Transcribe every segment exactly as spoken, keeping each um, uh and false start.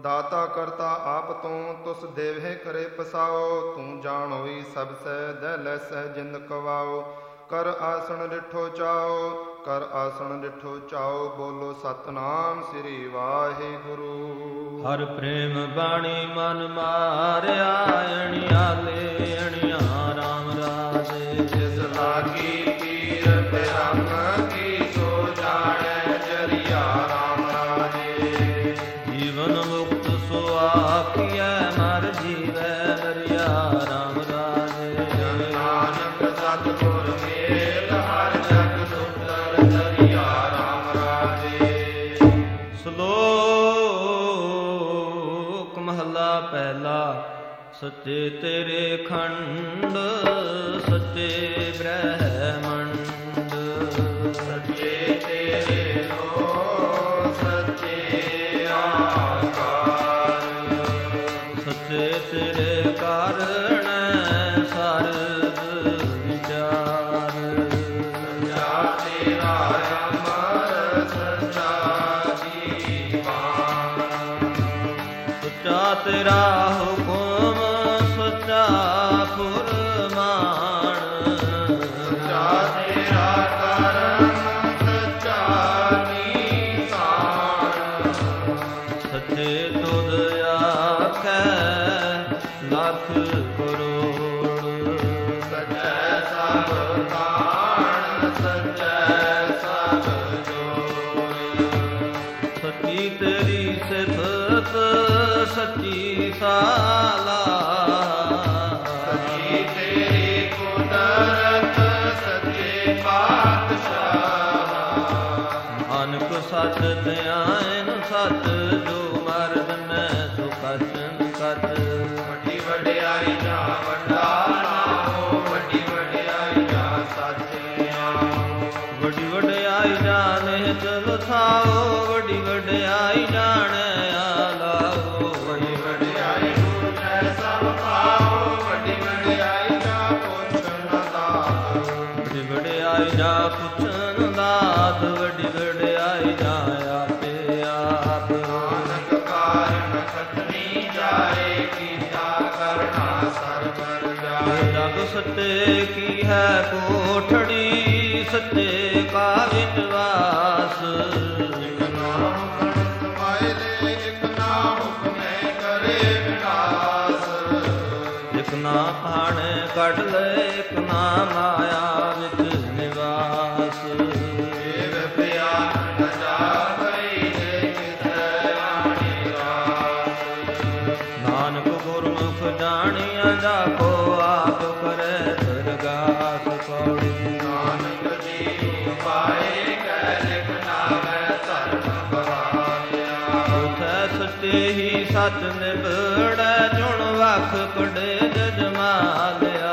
ਦਾਤਾ ਕਰਤਾ ਆਪ ਤੂੰ, ਤੁਸ ਦੇਵਹਿ ਕਰੇ ਪਸਾਓ। ਤੂੰ ਜਾਣ ਹੋਈ ਸਭ ਸੈ, ਦਹਿ ਲੈ ਸਹਿ ਜਿੰਦ ਕਵਾਓ। ਕਰ ਆਸਣ ਡਿਠੋ ਚਾਓ, ਕਰ ਆਸਣ ਡਿਠੋ ਚਾਓ। ਬੋਲੋ ਸਤਨਾਮ ਸ੍ਰੀ ਵਾਹਿਗੁਰੂ। ਹਰ ਪ੍ਰੇਮ ਬਾਣੀ ਮਨ ਮਾਰਿਆ, ਅਣਿਆਲੇ ਅਣਿਆ ਰਾਮ ਰਾਜੇ। ਜਿਸ ਲਾਗੀ ਪੀਰ ਬਿਰੰਗ ਕੀ, ਸੋ ਜਾਣੈ ਜਰੀਆ ਰਾਮ ਰਾਜੇ। ਜੀਵਨ ਮੁਕਤ ਸੋ ਆਖੀਐ, ਮਰ ਜੀਵੈ ਮਰਿਆ ਰਾਮ ਰਾਜੇ। ਜਨ ਨਾਨਕ ਸਤਿਗੁਰ ਮੇਲ, ਹਰ ਜਗ ਸੁੰਦਰ ਦਰਿਆ ਰਾਮ ਰਾਜੇ। ਸ਼ਲੋਕ ਮਹਲਾ ਪਹਿਲਾ। ਸੱਚੇ ਤੇਰੇ ਖੰਡ, ਸੱਚੇ ਬ੍ਰਹਮੰਡ। ਸੱਚੇ ਤੇਰੇ ਲੋ, ਸੱਚੇ ਆਕਾਰ। ਸੱਚੇ ਤੇਰੇ ਕਾਰਣ, ਸਰਬ ਵਿਚਾਰ। ਸੱਚਾ ਤੇਰਾ ਅਮਰ, ਸੱਚਾ ਜੀਵਾਨ। ਸੱਚਾ ਤੇਰਾ ਹੁਕਮ, ਸੱਚਾ ਫੁਰਮਾਨ। ਸੱਚਾ ਤੇਰਾ ਕਰਮ, ਸੱਚਾ ਨਿਸ਼ਾਨ। ਸੱਚੇ ਤੁਧ ਆਖੈ, ਲੱਖ ਕਰੋੜ। ਸੱਚੈ ਸਭ ਕਾਣ, ਸੱਚੈ ਸਭ ਜੋੜ। ਸੱਚੀ ਤੇਰੀ ਸਿਫਤ, ਸੱਚੀ ਸਾਲਾ। ਸੱਚੀ ਤੇਰੀ ਕੁਦਰਤ, ਸੱਚੇ ਪਾਤਸ਼ਾਹ। ਨਾਨਕ ਸੱਚ ਧਿਆਨ ਸੱਚ, ਜੋ ਮਰਦ ਮੈਂ ਸੋ ਕਚਨ ਕਚ। ਵੱਡੀ ਵਡਿਆਈ ਜਾਂ ਵੱਡਾ ਨਾਮੋ, ਵੱਡੀ ਵਡਿਆਈ ਜਾਂ ਸਾਚੇ ਆਓ। ਵੱਡੀ ਵਡਿਆਈ ਜਾਣੇ ਚਲ ਥਾਓ, ਵੱਡੀ ਵਡਿਆਈ ਜਾਣੈ ਆਲਾਓ। ਵੱਡੀ ਵਡਿਆਈ ਪੂਜੈ ਸਭ ਪਾਓ, ਵੱਡੀ ਵਡਿਆਈ ਜਾਂ ਪੁੱਛਣ ਦਾਤ। ਵੱਡੀ ਵਡਿਆਈ ਜਾ ਪੁੱਛਣ ਦਾਤ, ਵੱਡੀ ਵਡਿਆਈ ਜਾ ਆਪੇ ਆਪ। ਨਾਨਕ ਕਾਰਨ ਖਤਮੀ ਜਾਏ, ਕੀਤਾ ਕਰਨਾ ਸਰਬਰ ਜਾਏ। ਜਗ ਸੱਚੇ ਕੀ ਹੈ ਕੋਠੜੀ, ਸੱਚੇ ਕਾ ਵਿਚਵਾਸ। ਇਕ ਨਾਮ ਕਣ ਸਮਾਏ ਲੈ, ਇਕ ਨਾ ਹੁਕਮੈ ਕਰੇ ਵਿਨਾਸ਼। ਇਕ ਨਾ ਪਾਣੇ ਕੱਢ ਲੈ, ਇਕ ਨਾ ਮਾਇਆ ਵਿੱਚ ਨਿਵਾਸ। ਏਵ ਪਿਆਰ ਨ ਜਾਵਈ, ਜੇ ਕਿਸੈ ਆਣੀ ਰਾਸ। ਨਾਨਕ ਗੁਰਮੁਖ ਜਾਣਿਆ, ਜਾ ਕੋ ਆਪ ਕਰੇ ਦਰਗਾਹ ਕੌੜੀ। ਨਾਨਕ ਜੀ ਪਾਏ ਕੈ ਲਿਖ ਨਾਵੈ, ਧਰਮ ਬਹਾਲਿਆ। ਉਥੈ ਸੱਚੇ ਹੀ ਸੱਚ ਨਿਬੜੈ, ਚੁਣ ਵਖ ਕੜੇ ਜਜਮਾਲਿਆ।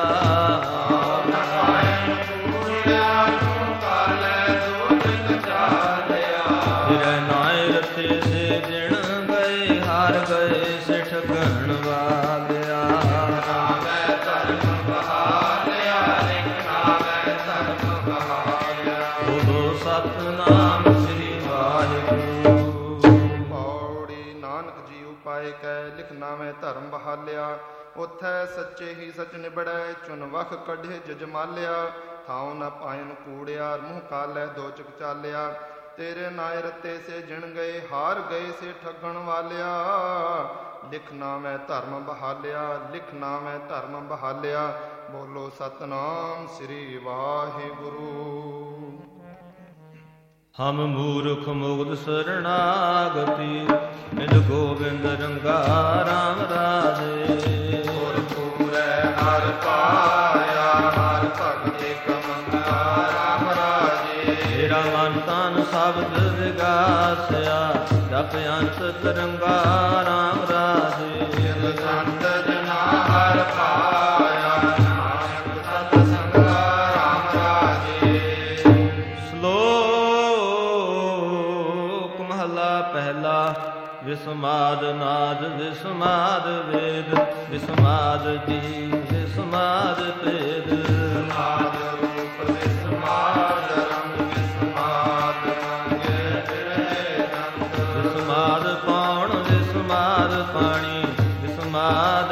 ਫਿਰੈ ਨਾਇ ਰਤੇ ਦੇ ਦਿਨ ਗਏ, ਹਾਰ ਗਏ ਸਿਠ ਗਣ ਵਾਲਿਆ। ਨਾਵੈ ਧਰਮ ਬਹਾਲਿਆ, ਲਿਖ ਨਾਵੈ ਧਰਮ ਬਹਾਲਿਆ। ਬੋਲੋ ਸਤਿਨਾਮ ਸ੍ਰੀ ਵਾਹਿਗੁਰੂ। ਪੌੜੀ ਨਾਨਕ ਜੀ ਉਪਾਏ ਕੈ, ਲਿਖ ਨਾਵੇਂ ਧਰਮ ਬਹਾਲਿਆ। ਉਥੈ ਸੱਚੇ ਹੀ ਸਚ ਨਿਬੜੈ, ਚੁਨ ਵਖ ਕੱਢੇ ਜਜਮਾਲਿਆ। ਥਾਉ ਨ ਪਾਇਨ ਕੂੜਿਆ, ਮੂੰਹ ਕਾਲੈ ਦੋ ਚਕ ਚਾਲਿਆ। ਤੇਰੇ ਨਾਇ ਰਤੇ ਸੇ ਜਿਣ ਗਏ, ਹਾਰ ਗਏ ਸੇ ਠੱਗਣ ਵਾਲਿਆ। ਲਿਖ ਨਾਵੇਂ ਧਰਮ ਬਹਾਲਿਆ, ਲਿਖ ਨਾਵੇਂ ਧਰਮ ਬਹਾਲਿਆ। ਬੋਲੋ ਸਤਨਾਮ ਸ੍ਰੀ ਵਾਹਿਗੁਰੂ। ਹਮ ਮੂਰਖ ਮੁਗਧ ਸਰਣਾਗਤੀ, ਨਿਜ ਗੋਬਿੰਦ ਰੰਗਾ ਰਾਮ ਰਾਜੇ। ਗੁਰ ਪੂਰੈ ਹਰ ਪਾਇਆ, ਹਰ ਭਗਤੇ ਕਮੰਗਾ ਰਾਮ ਰਾਜੇ। ਤੇਰਾ ਮਨ ਤਨ ਸ਼ਬਦ ਵਿਗਾਸਿਆ, ਜਪ ਅੰਤ ਤਰੰਗਾ ਰਾਮ ਰਾਜੇ। ਜਿਨ ਸੰਤ ਜਨਾ ਹਰ ਪਾਇਆ, ਨਾਨਕ ਸਤ ਸੰਗਾ ਰਾਮ ਰਾਜੇ। ਸ਼ਲੋਕ ਮਹਲਾ ਪਹਿਲਾ। ਵਿਸਮਾਦ ਨਾਦ ਵਿਸਮਾਦ ਵੇਦ, ਵਿਸਮਾਦ ਜੀ ਵਿਸਮਾਦ ਭੇਦ। ਵਿਸਮਾਦ ਰੂਪ ਵਿਸਮਾਦ ਰੰਗ, ਵਿਸਮਾਦ ਮੰਗੇ ਫਿਰੇ ਨੰਦ। ਵਿਸਮਾਦ ਪਾਉਣ ਵਿਸਮਾਦ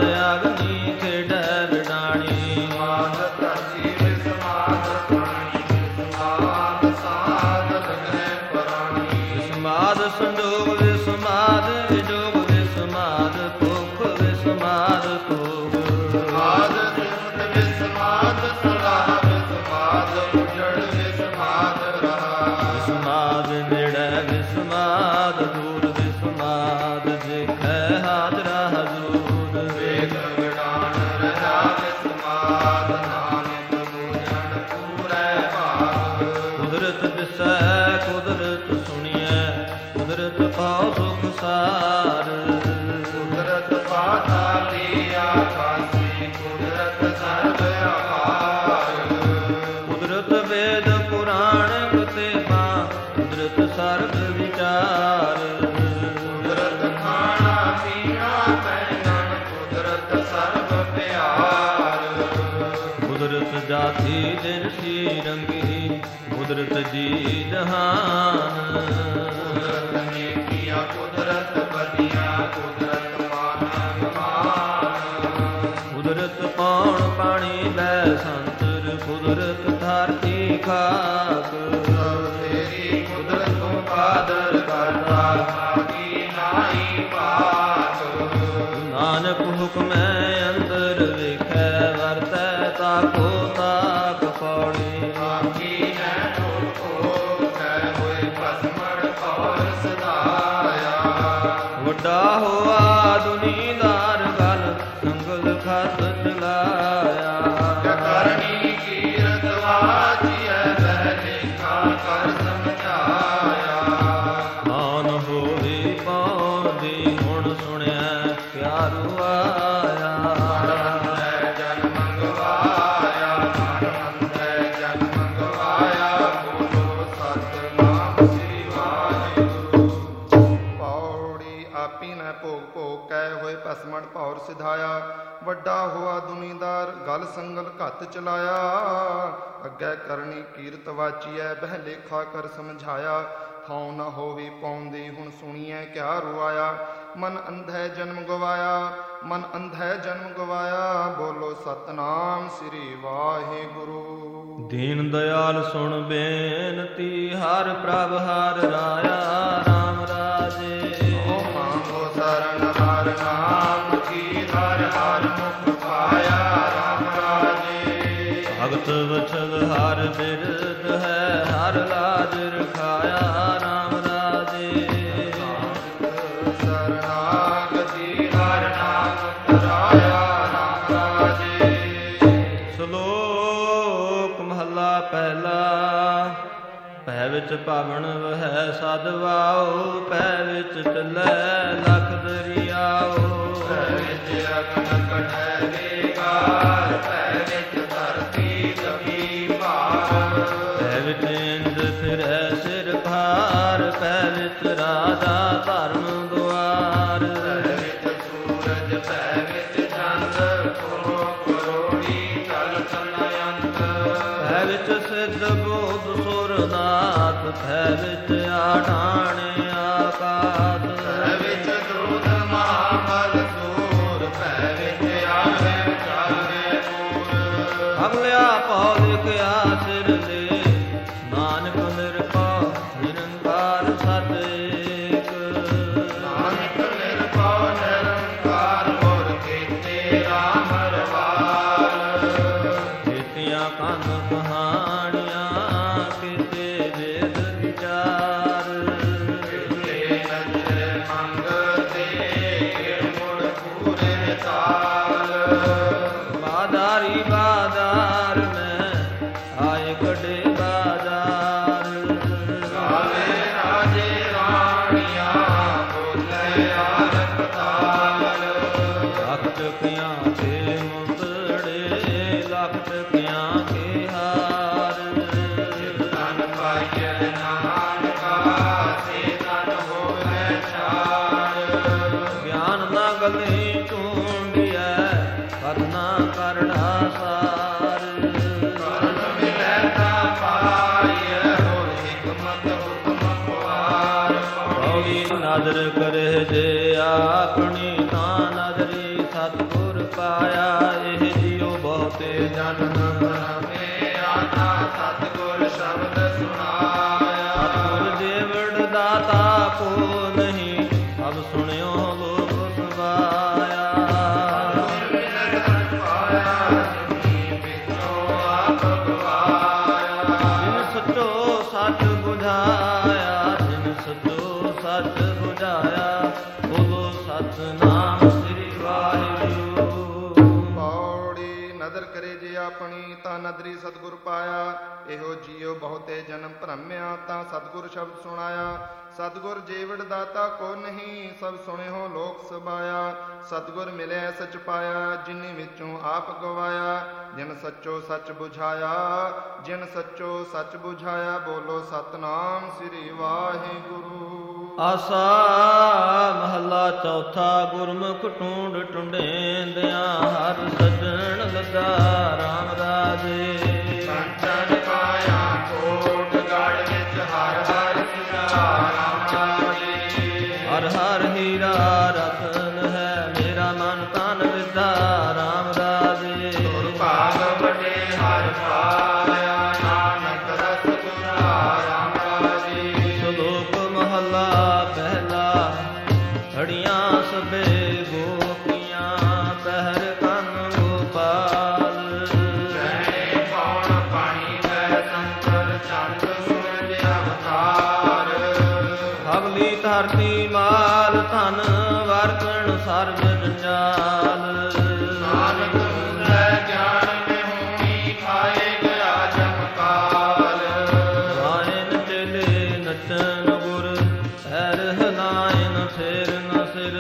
ਅਗਨੀ ਖੇਡੈ ਵਿਡਾਣੀ। ਸਮਾਧ ਧਰਤੀ ਵਿਸਮਾਧ ਪ੍ਰਾਣੀ, ਵਿਸਮਾਧ ਸਾਧ ਲਗੈ ਪ੍ਰਾਣੀ। ਵਿਸਮਾਦ ਸੰਜੋਗ ਵਿਸਮਾਦ ਵਿਜੋਗ ਵਿਸਮਾਦ ਤੁਖ ਵਿਸਮਾਦ ਤੁਖ। ਸਮਾਧ ਜੁਗਤ ਵਿਸਮਾਧ ਸਲਾਹ ਵਿਸਮਾਧ ਉਜੜ ਵਿਸਮਾਧ ਰਹਾ। ਵਿਸਮਾਦ ਨੇੜੈ ਵਿਸਮਾਦ ਦੂਰ ਵਿਸਮਾਦ ਦੇਖੈ ਹਾਜ਼ਰਾ ਹਜ਼ੂਰ। ਵੇਖ ਵਿਡਾਣ ਰਹਾ ਵਿਸਮਾਦ, ਨਾਨਕ ਬੂਝਣ ਪੂਰੈ ਭਾਗ। ਕੁਦਰਤ ਦਿਸੈ ਕੁਦਰਤ ਸੁਣੀਐ, ਕੁਦਰਤ ਪਾਉ ਸੁਖ ਸਾਰ। ਕੁਦਰਤ ਪਾਤਾਲੀ ਆਕਾਸੀ, ਕੁਦਰਤ ਸਰਬ ਆਕਾਰ। ਕੁਦਰਤ ਵੇਦ ਪੁਰਾਣ ਕਤੇਬਾ, ਕੁਦਰਤ ਸਰਬ ਵਿਚਾਰ। ਕੁਦਰਤ ਖਾਣਾ ਪੀਣਾ ਪਹਿਨਣ, ਕੁਦਰਤ ਸਰਬ ਪਿਆਰ। ਕੁਦਰਤ ਜਾਤੀ ਦਿਨ ਸੀ ਰੰਗੀ, ਕੁਦਰਤ ਜੀ ਜਹਾਨ। ਕੁਦਰਤ ਨੇਕੀਆਂ ਕੁਦਰਤ ਬਦੀਆਂ, ਕੁਦਰਤ ਮਾਨ ਮਾਨ। ਕੁਦਰਤ ਪੌਣ ਪਾਣੀ ਲੈ ਸੰਤਰ, ਕੁਦਰਤ ਧਰਤੀ ਖਾਕ। ਤੇਰੀ ਕੁਦਰਤ ਤੋਂ ਕਾਦਰ ਕਰਤਾ, ਬਾਕੀ ਨਾਹੀ ਪਾਕ। ਨਾਨਕ ਹੁਕਮੈ ਅੰਦਰ ਵੇਖੈ, ਵਰਤੈ ਤਾਕੋ ਤਾਕ ਪੌੜੀ। ਬਾਕੀ ਹੈ ਕੋ ਕਹਿ ਹੋਏ ਭਸਮਣ ਕੌਰ ਸਦਾਇਆ। ਵੱਡਾ ਹੋਆ ਦੁਨੀਦਾਰ ਗਲ, ਸੰਗਲ ਖਤ ਚਲਾਇਆ। ਕਰਨੀ ਕੀਰਤ ਵਾਚੀਐ, ਬਹਿ ਲੇਖਾ ਕਰ ਸਮਝਾਇਆ। ਕੌਣ ਹੋਵੇ ਪਾਉਂਦੀ, ਹੁਣ ਸੁਣਿਆ ਪਿਆਰੂ ਆਇਆ। ਮਨ ਜਨਮ ਗਵਾਇਆ, ਮਨ ਜਨਮ ਗਵਾਇਆ। ਬੋਲੋ ਸਤਿਨਾਮ ਸ੍ਰੀ ਵਾਹਿਗੁਰੂ। ਪੌੜੀ ਆਪੀ ਨੇ ਭੋਗ ਭੋਗ ਕਹਿ ਹੋਏ ਭਸਮਣ ਭੌਰ ਸਿਧਾਇਆ। ਵੱਡਾ ਹੋਆ ਦੁਨੀਦਾਰ ਗਲ ਸੰਗਲ ਘੱਤ ਚਲਾਇਆ। ਅੱਗੇ ਕਰਨੀ ਕੀਰਤ ਵਾਚੀਐ, ਬਹਿ ਲੇਖਾ ਕਰ ਸਮਝਾਇਆ। ਥਾਉ ਨ ਹੋਵੀ ਪਾਉਂਦੀ, ਹੁਣ ਸੁਣੀਐ ਕਿਆ ਰੁਆਇਆ। ਮਨ ਅੰਧੈ ਜਨਮ ਗਵਾਇਆ, ਮਨ ਅੰਧੈ ਜਨਮ ਗਵਾਇਆ। ਬੋਲੋ ਸਤਿਨਾਮ ਸ੍ਰੀ ਵਾਹਿਗੁਰੂ। ਦੀਨ ਦਿਆਲ ਸੁਣ ਬੇਨਤੀ, ਹਰ ਪ੍ਰਭ ਹਰ ਰਾਇਆ ਰਾਮ ਰਾਜੇ। ਓ ਮੰਗੋ ਸਰਣ ਹਰ ਨਾਮ ਕੀ, ਹਰ ਹਰ ਮੁਖ ਪਾਇਆ ਰਾਮ ਰਾਜੇ। ਭਗਤ ਵਛਲ ਹਰ ਬਿਰਦ ਹੈ, ਹਰ ਲਾਜ ਰਖਾਇਆ ਰਾਮ ਰਾਜੇ। ਸਰਨਾਗਤੀ ਹਰ ਨਾਮ ਧਰਾਇਆ ਰਾਮ ਰਾਜੇ। ਸ਼ਲੋਕ ਮਹੱਲਾ ਪਹਿਲਾ। ਭੈ ਵਿੱਚ ਭਾਵਨ ਵਹਿ ਸਦ ਵਾਓ, ਭੈ ਵਿੱਚ ਚੱਲੈ ਲਖ ਦਰਿਆਓ। ਭੈ ਵਿੱਚ ਅਗਨ ਕਢੈ ਵੇਗਾਰ, ਭੈ ਵਿੱਚ ਧਰਤੀ ਤਪੀ ਭਾਰ। ਭੈ ਵਿੱਚ ਇੰਦ ਫਿਰੈ ਸਿਰ ਭਾਰ, ਭੈ ਵਿੱਚ ਰਾਜਾ ਧਰਮ ਦੁਆਰ। ਭੈ ਵਿੱਚ ਸੂਰਜ, ਭੈ ਵਿੱਚ ਚੰਦ, ਕਰੋ ਕਰੋੜੀ ਤਲ ਤਨਯੰਤ। ਭੈ ਵਿੱਚ ਸਿੱਧ ਬੋਧ ਸੁਰਨਾਥ, ਭੈ ਵਿੱਚ ਆਠਾਣੇ ਆਕਾਤ। ਭੈ ਵਿੱਚ ਦੂਤ ਮਹਾਬਲ ਸੂਰ, ਭੈ ਵਿੱਚ ਆਵੇ ਚਾਰੇ ਪੂਰ। ਅਗਲਿਆ ਪਉ ਲਿਖਿਆ ਸਿਰ ਲੈ, ਨਾਨਕ ਨਿਰਭਉ ਨਿਰੰਕਾਰ ਸਤ ਏਕ। ਨਾਨਕ ਨਿਰਭਉ ਨਿਰੰਕਾਰ, ਗੁਰ ਕੀਤੇ ਰਾਮ ਰਵਾਲ। ਕੀਤੀਆਂ ਕੰਨ ਕਹਾਣੀਆਂ, ਕੀਤੇ ਵੇਦ ਵਿਚਾਰ। ਕੀਤੇ ਨਜ਼ਰ ਮੰਗਤੇ, ਮੁੜ ਪੂਰੇ ਤਾਲ। ਬਾਦਾਰੀ ਬਾਜ਼ਾਰ ਮੈਂ ਆਏ ਕੱਢੇ ਬਾਜ਼ਾਰ। ਗਾਵੇ ਰਾਜੇ ਰਾਣੀਆਂ, ਬੋਲੇ ਆਰਤ ਤਾਲ। ਲੱਖ ਟਕਿਆਂ ਕੇ ਮੁੰਦੜੇ, ਲੱਖ ਟਕਿਆਂ ਕੇ ਹਾਰ। ਤਨ ਪਾਈਐ ਨਾਨਕਾ, ਸੇ ਤਨ ਹੋਵੇ ਚਾਰ। ਗਿਆਨ ਨਾ ਗਲੇ ਢੂੰਡਿਐ, ਕਰਨਾ ਕਰੜਾ ਸਾਰ। ਕਰਨ ਮਿਲੈ ਤਾ ਪਾਈਐ, ਹੋਰ ਹਿਕਮਤ ਹੁਕਮ ਪੁਆਰ। ਪੌੜੀ ਨਦਰ ਕਰੇ ਜੇ ਆਪਣੀ, ਤਾਂ ਨਦਰੀ ਸਤਿਗੁਰ ਪਾਇਆ। ਇਹ ਜੀਉ ਬਹੁਤੇ ਜਨਮ ਭਰਮੇ ਆਤਾ ਸਤਿਗੁਰ ਸ਼ਬਦ ਸੁਣਾਇਆ। ਸਤਿਗੁਰ ਜੀਵੜ ਦਾਤਾ ਕੋ ਨਹੀਂ ਸਭ ਸੁਣਿਓ ਲੋਕ ਸਵਾਇਆ। ਜਿਨ ਸੱਚੋ ਸੱਚ ਬੁਝਾਇਆ, ਜਿਨ ਸੱਚੋ ਸੱਚ ਬੁਝਾਇਆ, ਬੋਲੋ ਸਤਿਨਾਮ ਸ੍ਰੀ ਵਾਹਿਗੁਰੂ। ਪੌੜੀ ਨਦਰ ਕਰੇ ਜੇ ਆਪਣੀ ਤਾਂ ਨਦਰੀ ਸਤਿਗੁਰ ਪਾਇਆ। ਇਹੋ ਜੀਉ ਬਹੁਤੇ ਜਨਮ ਭਰਮਿਆ ਤਾਂ ਸਤਿਗੁਰ ਸ਼ਬਦ ਸੁਣਾਇਆ। ਸਤਿਗੁਰ ਜੀਵੜ ਦਾਤਾ ਕੋ ਨਹੀਂ ਸਭ ਸੁਣਿਓ ਲੋਕ ਸਬਾਇਆ। ਸਤਿਗੁਰ ਮਿਲਿਆ ਸਚ ਪਾਇਆ, ਜਿਨੀ ਵਿੱਚੋਂ ਆਪ ਗਵਾਇਆ। ਜਿਨ ਸੱਚੋ ਸੱਚ ਬੁਝਾਇਆ, ਜਿਨ ਸੱਚੋ ਸੱਚ ਬੁਝਾਇਆ, ਬੋਲੋ ਸਤਿਨਾਮ ਸ੍ਰੀ ਵਾਹਿਗੁਰੂ। ਆਸਾ ਮਹੱਲਾ ਚੌਥਾ। ਗੁਰਮੁਖ ਟੂੰਡ ਟੁੰਡੇਂਦਿਆਂ ਹਰ ਸੱਜਣ ਲੱਗਾ ਰਾਮ ਰਾਜੇ। ਕੰਚਨ ਕਾਇਆ ਕੋਟ ਗੜ ਵਿੱਚ ਹਰ ਹਰ ਸੁਝਾਇਆ ਰਾਮ ਰਾਜੇ। ਹਰ ਹਰ ਹੀਰਾ ਰਤਨ ਹੈ, ਮੇਰਾ ਮਨ ਤਨ ਵਿਦਾ ਰਾਮ ਰਾਜੇ। ਗੁਰ ਭਾਗ ਵੱਡੇ ਹਰ ਪਾਇਆ, ਨਾਨਕ ਰਸ ਗੁਰਾ ਰਾਮ ਰਾਜੇ। ਸ਼ਲੋਕ ਮਹੱਲਾ ਪਹਿਲਾ। ਘੜੀਆਂ ਸਭੇ ਗੋਪੀਆਂ ਪਹਿਰ ਕੰਨ ਗੋਪਾਲ। ਜੈ ਕੌਣ ਪਾਣੀ ਵੈ ਸੰਕਰ ਚੰਦ ਸੂਰਜ ਅਵਤਾਰ। ਹਵਲੀ ਧਰਤੀ ਮਾਲ ਧਨ ਵਰਤਣ ਸਰਬ ਜੰਜਾਲ। ਨਾਨਕ ਤੁਝੈ ਗਿਆਨ ਮੈਂ ਹੋਣੀ ਖਾਏ ਗਿਆ ਜਮਕਾਲ। ਗਾਇਨ ਚੇਲੇ ਨਚਨ ਗੁਰ ਪੈਰ ਹਿਲਾਇਨ ਫੇਰ ਨ ਸਿਰ।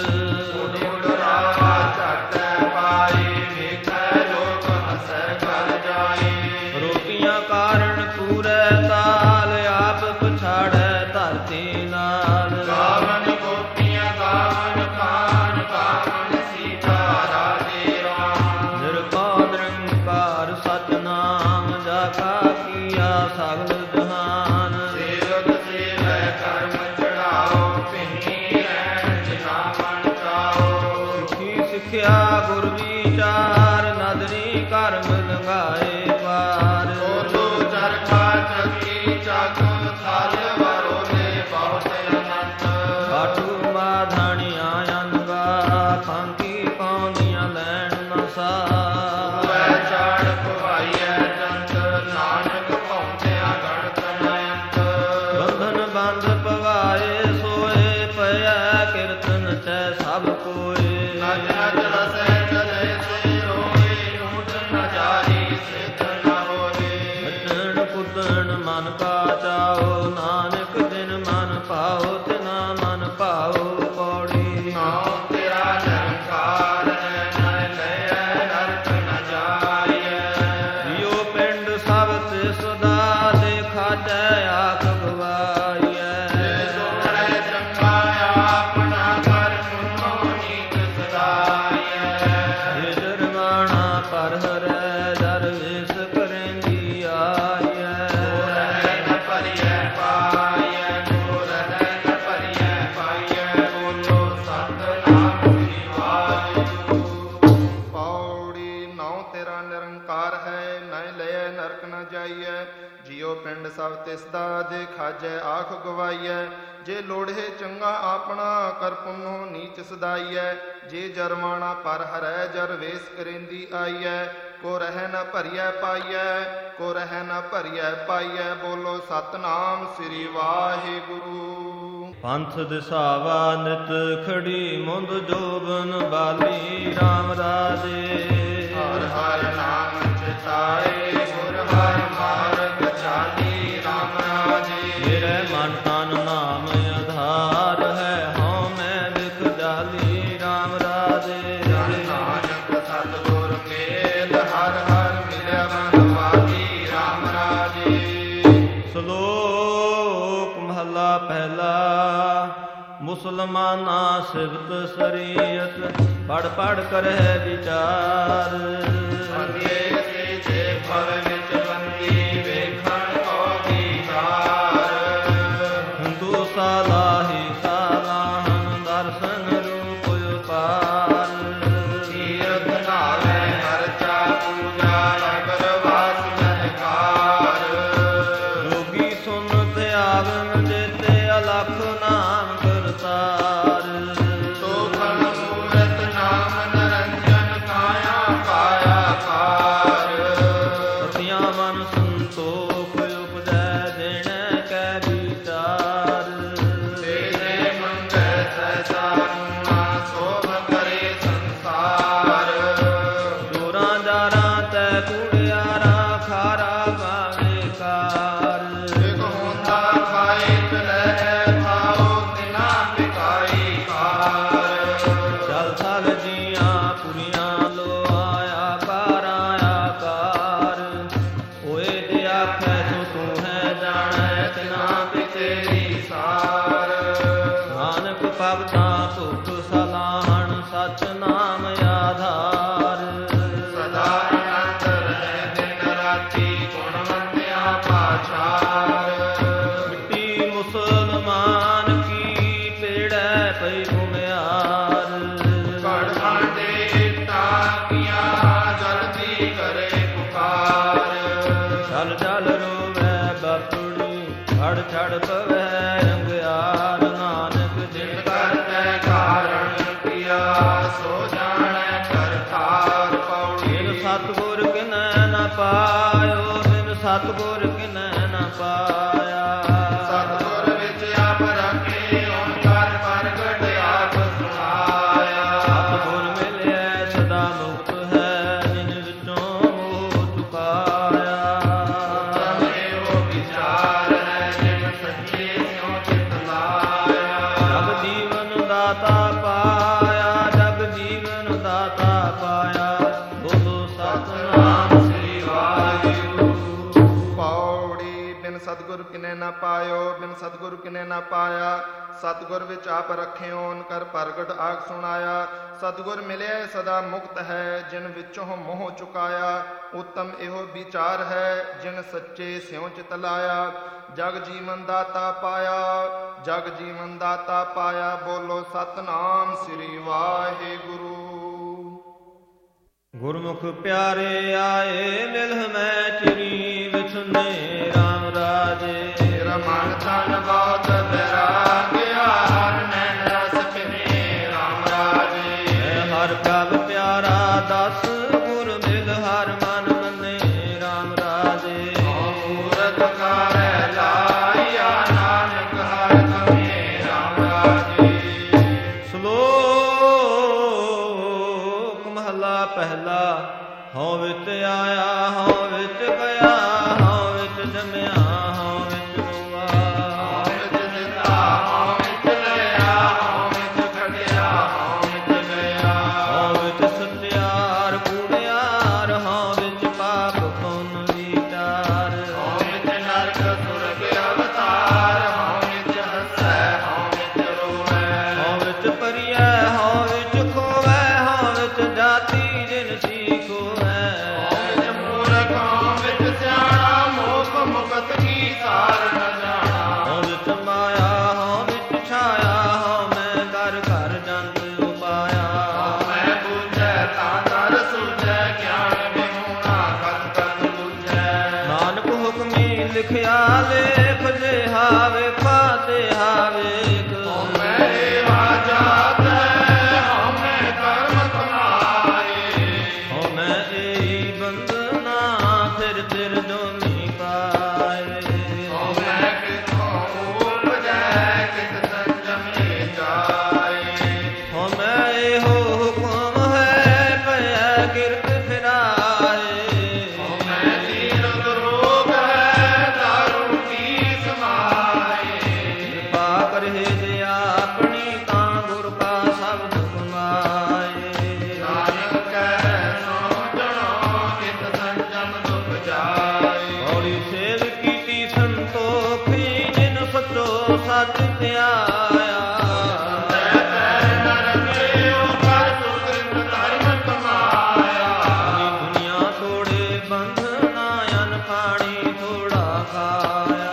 ਉਡਰਾਵਾ ਝਟੈ ਪਾਈ ਵੇਖੈ ਲੋਕ ਹਸੈ ਕਰ ਜਾਈ। ਰੋਟੀਆਂ ਕਾਰਣ ਪੂਰੈ ਤਾਲ ਆਪ ਪਛਾੜੈ ਧਰਤੀ ਨਾਲ। ਗਾਵਨ ਗੋਪੀਆਂ ਗਾਵਨ ਖਾਨ ਗਾਵਨ ਸੀਤਾ ਰਾਜੇ ਰਾਮ। ਨਿਰਭਉ ਨਿਰੰਕਾਰ ਸਤਿਨਾਮ ਜਾ ਕਾ ਕੀਆ ਸਗਲ ਜਹਾਨ। ਸੇਵਕ ਸੇਵੈ ਕਰਮ ਚੜਾਓ, ਪਿੰਨੀ ਰਹਿਣ ਜਿਨਾ ਮਨ ਚਾਓ। ਸਿੱਖੀ ਸਿੱਖਿਆ ਗੁਰ ਵਿਚਾਰ, ਨਦਰੀ ਕਰਮ ਲੰਘਾਏ ਪਾਰ। ਬੋਲੋ ਚਰਖਾ ਚੱਕੀ ਚੱਕ ਥਲ ਵਰੋਲੇ ਬਹੁਤ ਅਨੰਤ। ਬਾਟੂ ਮਾਧਾਣੀਆਂ ਅਨਗਾ ਫਾਂਕੀ ਪਾਉਂਦੀਆਂ ਲੈਣ ਨ ਸਾਰ। ਵੈ ਚਾੜ ਖਵਾਈਐ ਜੰਤ, ਨਾਨਕ ਪਹੁੰਚਿਆ ਗਣਤ ਨਯੰਤ। ਬੰਧਨ ਬੰਧ ਪਵਾਏ ਸੋਏ, ਪਿਆ ਕੀਰਤਨ ਚੈ ਸਭ ਕੋਏ। ਨਚ ਨਚ ਰਸੈ ਚਲੇ ਸੇ ਰੋਏ, ਟੂਟ ਨ ਜਾਈ ਸਿੱਧ ਨ ਹੋਏ। ਨੱਚਣ ਕੁੱਦਣ ਮਨ ਕਾ ਚਾਓ, ਨਾਨਕ ਜਿਨ ਮਨ ਪਾਓ ਤਿਨਾ ਮਨ ਪਾਓ। ਪੌੜੀ ਨਾਮ ਤੇਰਾ ਨਿਰੰਕਾਰ ਹੈ, ਨੈ ਲਇਐ ਨਰਕ ਨ ਜਾਈਐ। ਜਿਉ ਪਿੰਡ ਸਭ ਤੇ ਸਦਾ ਦੇਖਾ ਜੈ ਆਖ ਗਵਾਈਐ। ਜੇ ਸੋਹਣੇ ਚੰਗਾ ਆਪਣਾ ਕਰ ਮੁਨੋ ਨੀਤ ਸਦਾਈਐ। ਜੇ ਜਰਮਾਣਾ ਪਰ ਹਰੈ ਜਰ ਵੇਸ ਕਰੇਂਦੀ ਆਈਐ। ਰਹਿ ਨ ਭਰੀਐ ਪਾਈਐ, ਕੋ ਰਹਿ ਨ ਭਰੀਐ ਪਾਈਐ। ਬੋਲੋ ਸਤਿਨਾਮ ਸ੍ਰੀ ਵਾਹਿਗੁਰੂ। ਪੌੜੀ ਨਾਉ ਤੇਰਾ ਨਿਰੰਕਾਰ ਹੈ, ਨੈ ਲਇਐ ਨਰਕ ਨ ਜਾਈਐ। ਜਿਉ ਪਿੰਡ ਸਭ ਤਿਸਦਾ ਦੇਖਾਜੈ ਆਖ ਗਵਾਈਐ। ਜੇ ਲੋੜੇ ਚੰਗਾ ਆਪਣਾ ਕਰ ਪੁੰਨੋ ਨੀਚ ਸਦਾਈਐ। ਜੇ ਜਰਮਾਣਾ ਪਰ ਹਰੈ ਜਰ ਵੇਸ ਕਰੇਂਦੀ ਆਈਐ। ਕੋ ਰਹਿ ਨ ਭਰੀਐ ਪਾਈਐ, ਕੋ ਰਹਿ ਨ ਭਰੀਐ ਪਾਈਐ। ਬੋਲੋ ਸਤਿਨਾਮ ਸ੍ਰੀ ਵਾਹਿਗੁਰੂ। ਪੰਥ ਦਿਸਾਵਾ ਨਿਤ ਖੜੀ ਮੁੰਦ ਜੋਬਨ ਬਾਲੀ ਰਾਮ ਰਾਜੇ। ਹਰ ਹਰ ਨਾਮ ਚਿਤਾਏ, ਗੁਰ ਹਰ ਮਾਰਗ ਚਾਲੀ ਰਾਮ ਰਾਜੇ। ਮੇਰੇ ਮਨ ਤਨ ਨਾਮ ਆਧਾਰ ਹੈ, ਹਉ ਮੈਂ ਵਿਖ ਜਾਲੀ ਰਾਮ ਰਾਜੇ। ਜਨ ਨਾਨਕ ਸਤਿਗੁਰ ਮੇਲ, ਹਰ ਹਰ ਮਿਲਿਆ ਮਨ ਵਾਜੀ ਰਾਮ ਰਾਜੇ। ਸ਼ਲੋਕ ਮਹੱਲਾ ਪਹਿਲਾ। ਮੁਸਲਮਾਨਾ ਸਿਵਤ ਸਰੀਅਤ ਪੜ ਪੜ ਕਰਹਿ ਵਿਚਾਰ। ਬੰਦੇ ਸੇ ਜੇ ਭਵ ਵਿੱਚ ਬੰਦੀ, ਵੇਖਣ ਕੋ ਦੀਦਾਰ। ਹਿੰਦੂ ਸਾਲਾਹੀ ਸਾਲਾਹਨ ਦਰਸ਼ਨ ਰੂਪ ਉਪਾਰ। ਤੀਰਥ ਨਾ ਛੜ ਪਵੈ ਅੰਗਿਆਰ, ਨਾਨਕ ਜਿਨ ਕਰਤੈ ਕਾਰਣ ਕੀਆ ਸੋ ਜਾਣੈ ਕਰਤਾਰ। ਪੌੜੀ ਬਿਨ ਸਤਿਗੁਰ ਕਿਨੈ ਨ ਪਾਇਓ, ਬਿਨ ਸਤਿਗੁਰ ਕਿਨੈ ਨ ਪਾਇਆ। ਸਤਿਗੁਰ ਵਿੱਚ ਆਪ ਰੱਖੇ ਓੰਕਾਰ ਪ੍ਰਗਟ ਆਪ ਸੁਣਾਇਆ। ਸਤਿਗੁਰ ਮਿਲਿਆ ਸਦਾ ਮੁਕਤ ਹੈ, ਜਿਨ ਵਿੱਚੋਂ ਮੋਹ ਚੁਕਾਇਆ। ਉਤਮ ਇਹੋ ਵਿਚਾਰ ਹੈ ਜਿਨ ਸੱਚੇ ਸਿਉ ਚਿਤ ਲਾਇਆ। ਜਗ ਜੀਵਨ ਦਾਤਾ ਪਾਇਆ, ਜਗ ਜੀਵਨ ਦਾਤਾ ਪਾਇਆ। ਬੋਲੋ ਸਤਿਨਾਮ ਸ੍ਰੀ ਵਾਹਿਗੁਰੂ। ਪੌੜੀ ਬਿਨ ਸਤਿਗੁਰ ਕਿਨੇ ਨਾ ਪਾਇਓ, ਬਿਨ ਸਤਿਗੁਰ ਕਿਨੇ ਨਾ ਪਾਇਆ। ਸਤਿਗੁਰ ਵਿੱਚ ਆਪ ਰੱਖਿਓ ਓੰਕਾਰ ਪ੍ਰਗਟ ਆਖ ਸੁਣਾਇਆ। ਸਤਿਗੁਰ ਮਿਲਿਆ ਸਦਾ ਮੁਕਤ ਹੈ, ਜਿਨ ਵਿੱਚੋਂ ਮੋਹ ਚੁਕਾਇਆ। ਉਤਮ ਇਹੋ ਵਿਚਾਰ ਹੈ ਜਿਨ ਸੱਚੇ ਸਿਉ ਚਿਤ ਲਾਇਆ। ਜਗ ਜੀਵਨ ਦਾਤਾ ਪਾਇਆ, ਜਗ ਜੀਵਨ ਦਾਤਾ ਪਾਇਆ। ਬੋਲੋ ਸਤਿਨਾਮ ਸ੍ਰੀ ਵਾਹਿਗੁਰੂ। ਗੁਰਮੁਖ ਪਿਆਰੇ ਆਏ ਮਿਲ ਮੈਂ ਚਿਰੀ ਵਿਛੁੰਨੇ ਰਾਮ ਰਾਜੇ। ਮੇਰਾ ਮਨ ਤਨ ਬਹੁਤ ਬੈਰਾਗਿਆ, ਹਰ ਨੈਣ ਰਸ ਪਿਨੇ ਰਾਮ ਰਾਜੇ। ਮੈਂ ਹਰ ਪ੍ਰਭ ਪਿਆਰਾ ਦਸ, ਗੁਰ ਮਿਲ ਹਰ ਮਨ ਮੰਨੇ ਰਾਮ ਰਾਜੇ। ਮੂਰਤ ਕਾਰੈ ਲਾਇਆ, ਨਾਨਕ ਹਰ ਕਮੇ ਰਾਮ ਰਾਜੇ। ਸ਼ਲੋਕ ਮਹਲਾ ਪਹਿਲਾ। ਹਉ ਵਿੱਚ ਆਇਆ ਹਉ ਵਿੱਚ ਗਿਆ, ਹਉ ਵਿੱਚ ਜੰਮਿਆ ਹਉ ਵਿੱਚ ਰੋਆ। ਹਉ ਵਿੱਚ ਦਿੱਤਾ ਹਉ ਵਿੱਚ ਲਿਆ, ਹਉ ਵਿੱਚ ਖਟਿਆ ਹਉ ਵਿੱਚ ਗਿਆ। ਹਉ ਵਿੱਚ ਸਤਿਆਰ ਕੂੜਿਆਰ, ਹਉ ਵਿੱਚ ਪਾਪ ਪੁੰਨ ਵਿਚਾਰ। ਹਉ ਵਿੱਚ ਨਰਕ ਸੁਰਗ ਅਵਤਾਰ, ਹਉ ਵਿੱਚ ਹੱਸੈ ਹਉ ਵਿੱਚ ਰੋਵੈ। ਹਉ ਵਿੱਚ ਪਰਿਐ ਹਉ ਵਿੱਚ ਖੋਵੈ, ਹਉ ਵਿੱਚ ਜਾਤੀ ਜਿਨ ਸੀਖੋਵੈ। ਹਉ ਵਿੱਚ ਮੂਰਖ ਹਉ ਵਿੱਚ ਸਿਆਣਾ, ਮੋਖ ਮੁਕਤ ਕੀ ਸਾਰ ਨ ਜਾਣਾ। ਹਉ ਵਿੱਚ ਮਾਇਆ ਹਉ ਵਿੱਚ ਛਾਇਆ, ਹਉ ਮੈਂ ਘਰ ਘਰ ਜੰਤ ਉਪਾਇਆ। ਮੈਂ ਬੂਝੈ ਤਾਂ ਕਰ ਸੂਝੈ, ਗਿਆਨ ਵਿਹੂਣਾ ਕਤ ਕਤ ਬੂਝੈ। ਨਾਨਕ ਹੁਕਮੀ ਲਿਖਿਆ ਲੇਖ, ਜੇ ਹਾਵੇ ਪਾਤੇ ਹਾਵੇਕ। ਹਉਮੈ ਏਵਾ ਜਾਤੈ, ਹਉਮੈ ਕਰਮ ਕਮਾਏ। ਹਉ ਮੈਂ ਏਈ ਬੰਦਨਾ, ਫਿਰ ਤਿਰ ਜੋਨੀ ਪਾਏ। ਹਉਮੈ ਕਿਥੋਂ ਉਪਜੈ, ਕਿਤ ਸੰਜਮੇ ਜਾਏ। ਹਉ ਮੈਂ ਇਹੋ ਹੁਕਮ ਹੈ, ਭਇਐ ਕਿਰਤ ਫਿਰਾਏ। ਹਉਮੈ ਦੀਰਘ ਰੋਗ ਹੈ, ਦਾਰੂ ਪੀ ਸਮਾਏ। ਕਿਰਪਾ ਕਰੇ ਜੇ ਆਪਣੀ, ਤਾਂ ਗੁਰ ਕਾ ਸ਼ਬਦ ਕਮਾਏ। ਨਾਨਕ ਕਹਿ ਸੋ ਜਣੋ, ਕਿਤ ਸੰਜਮ ਦੁਖ ਜਾਏ। ਔੜੀ ਸੇਵ ਕੀਤੀ ਸੰਤੋਖੀ, ਜਿਨ ਸਚੋ ਸੱਚ ਧਿਆਇਆ। ਦੁਨੀਆ ਤੋੜੇ ਬੰਧਨਾ, ਅਨ ਪਾਣੀ ਥੋੜਾ ਖਾਇਆ।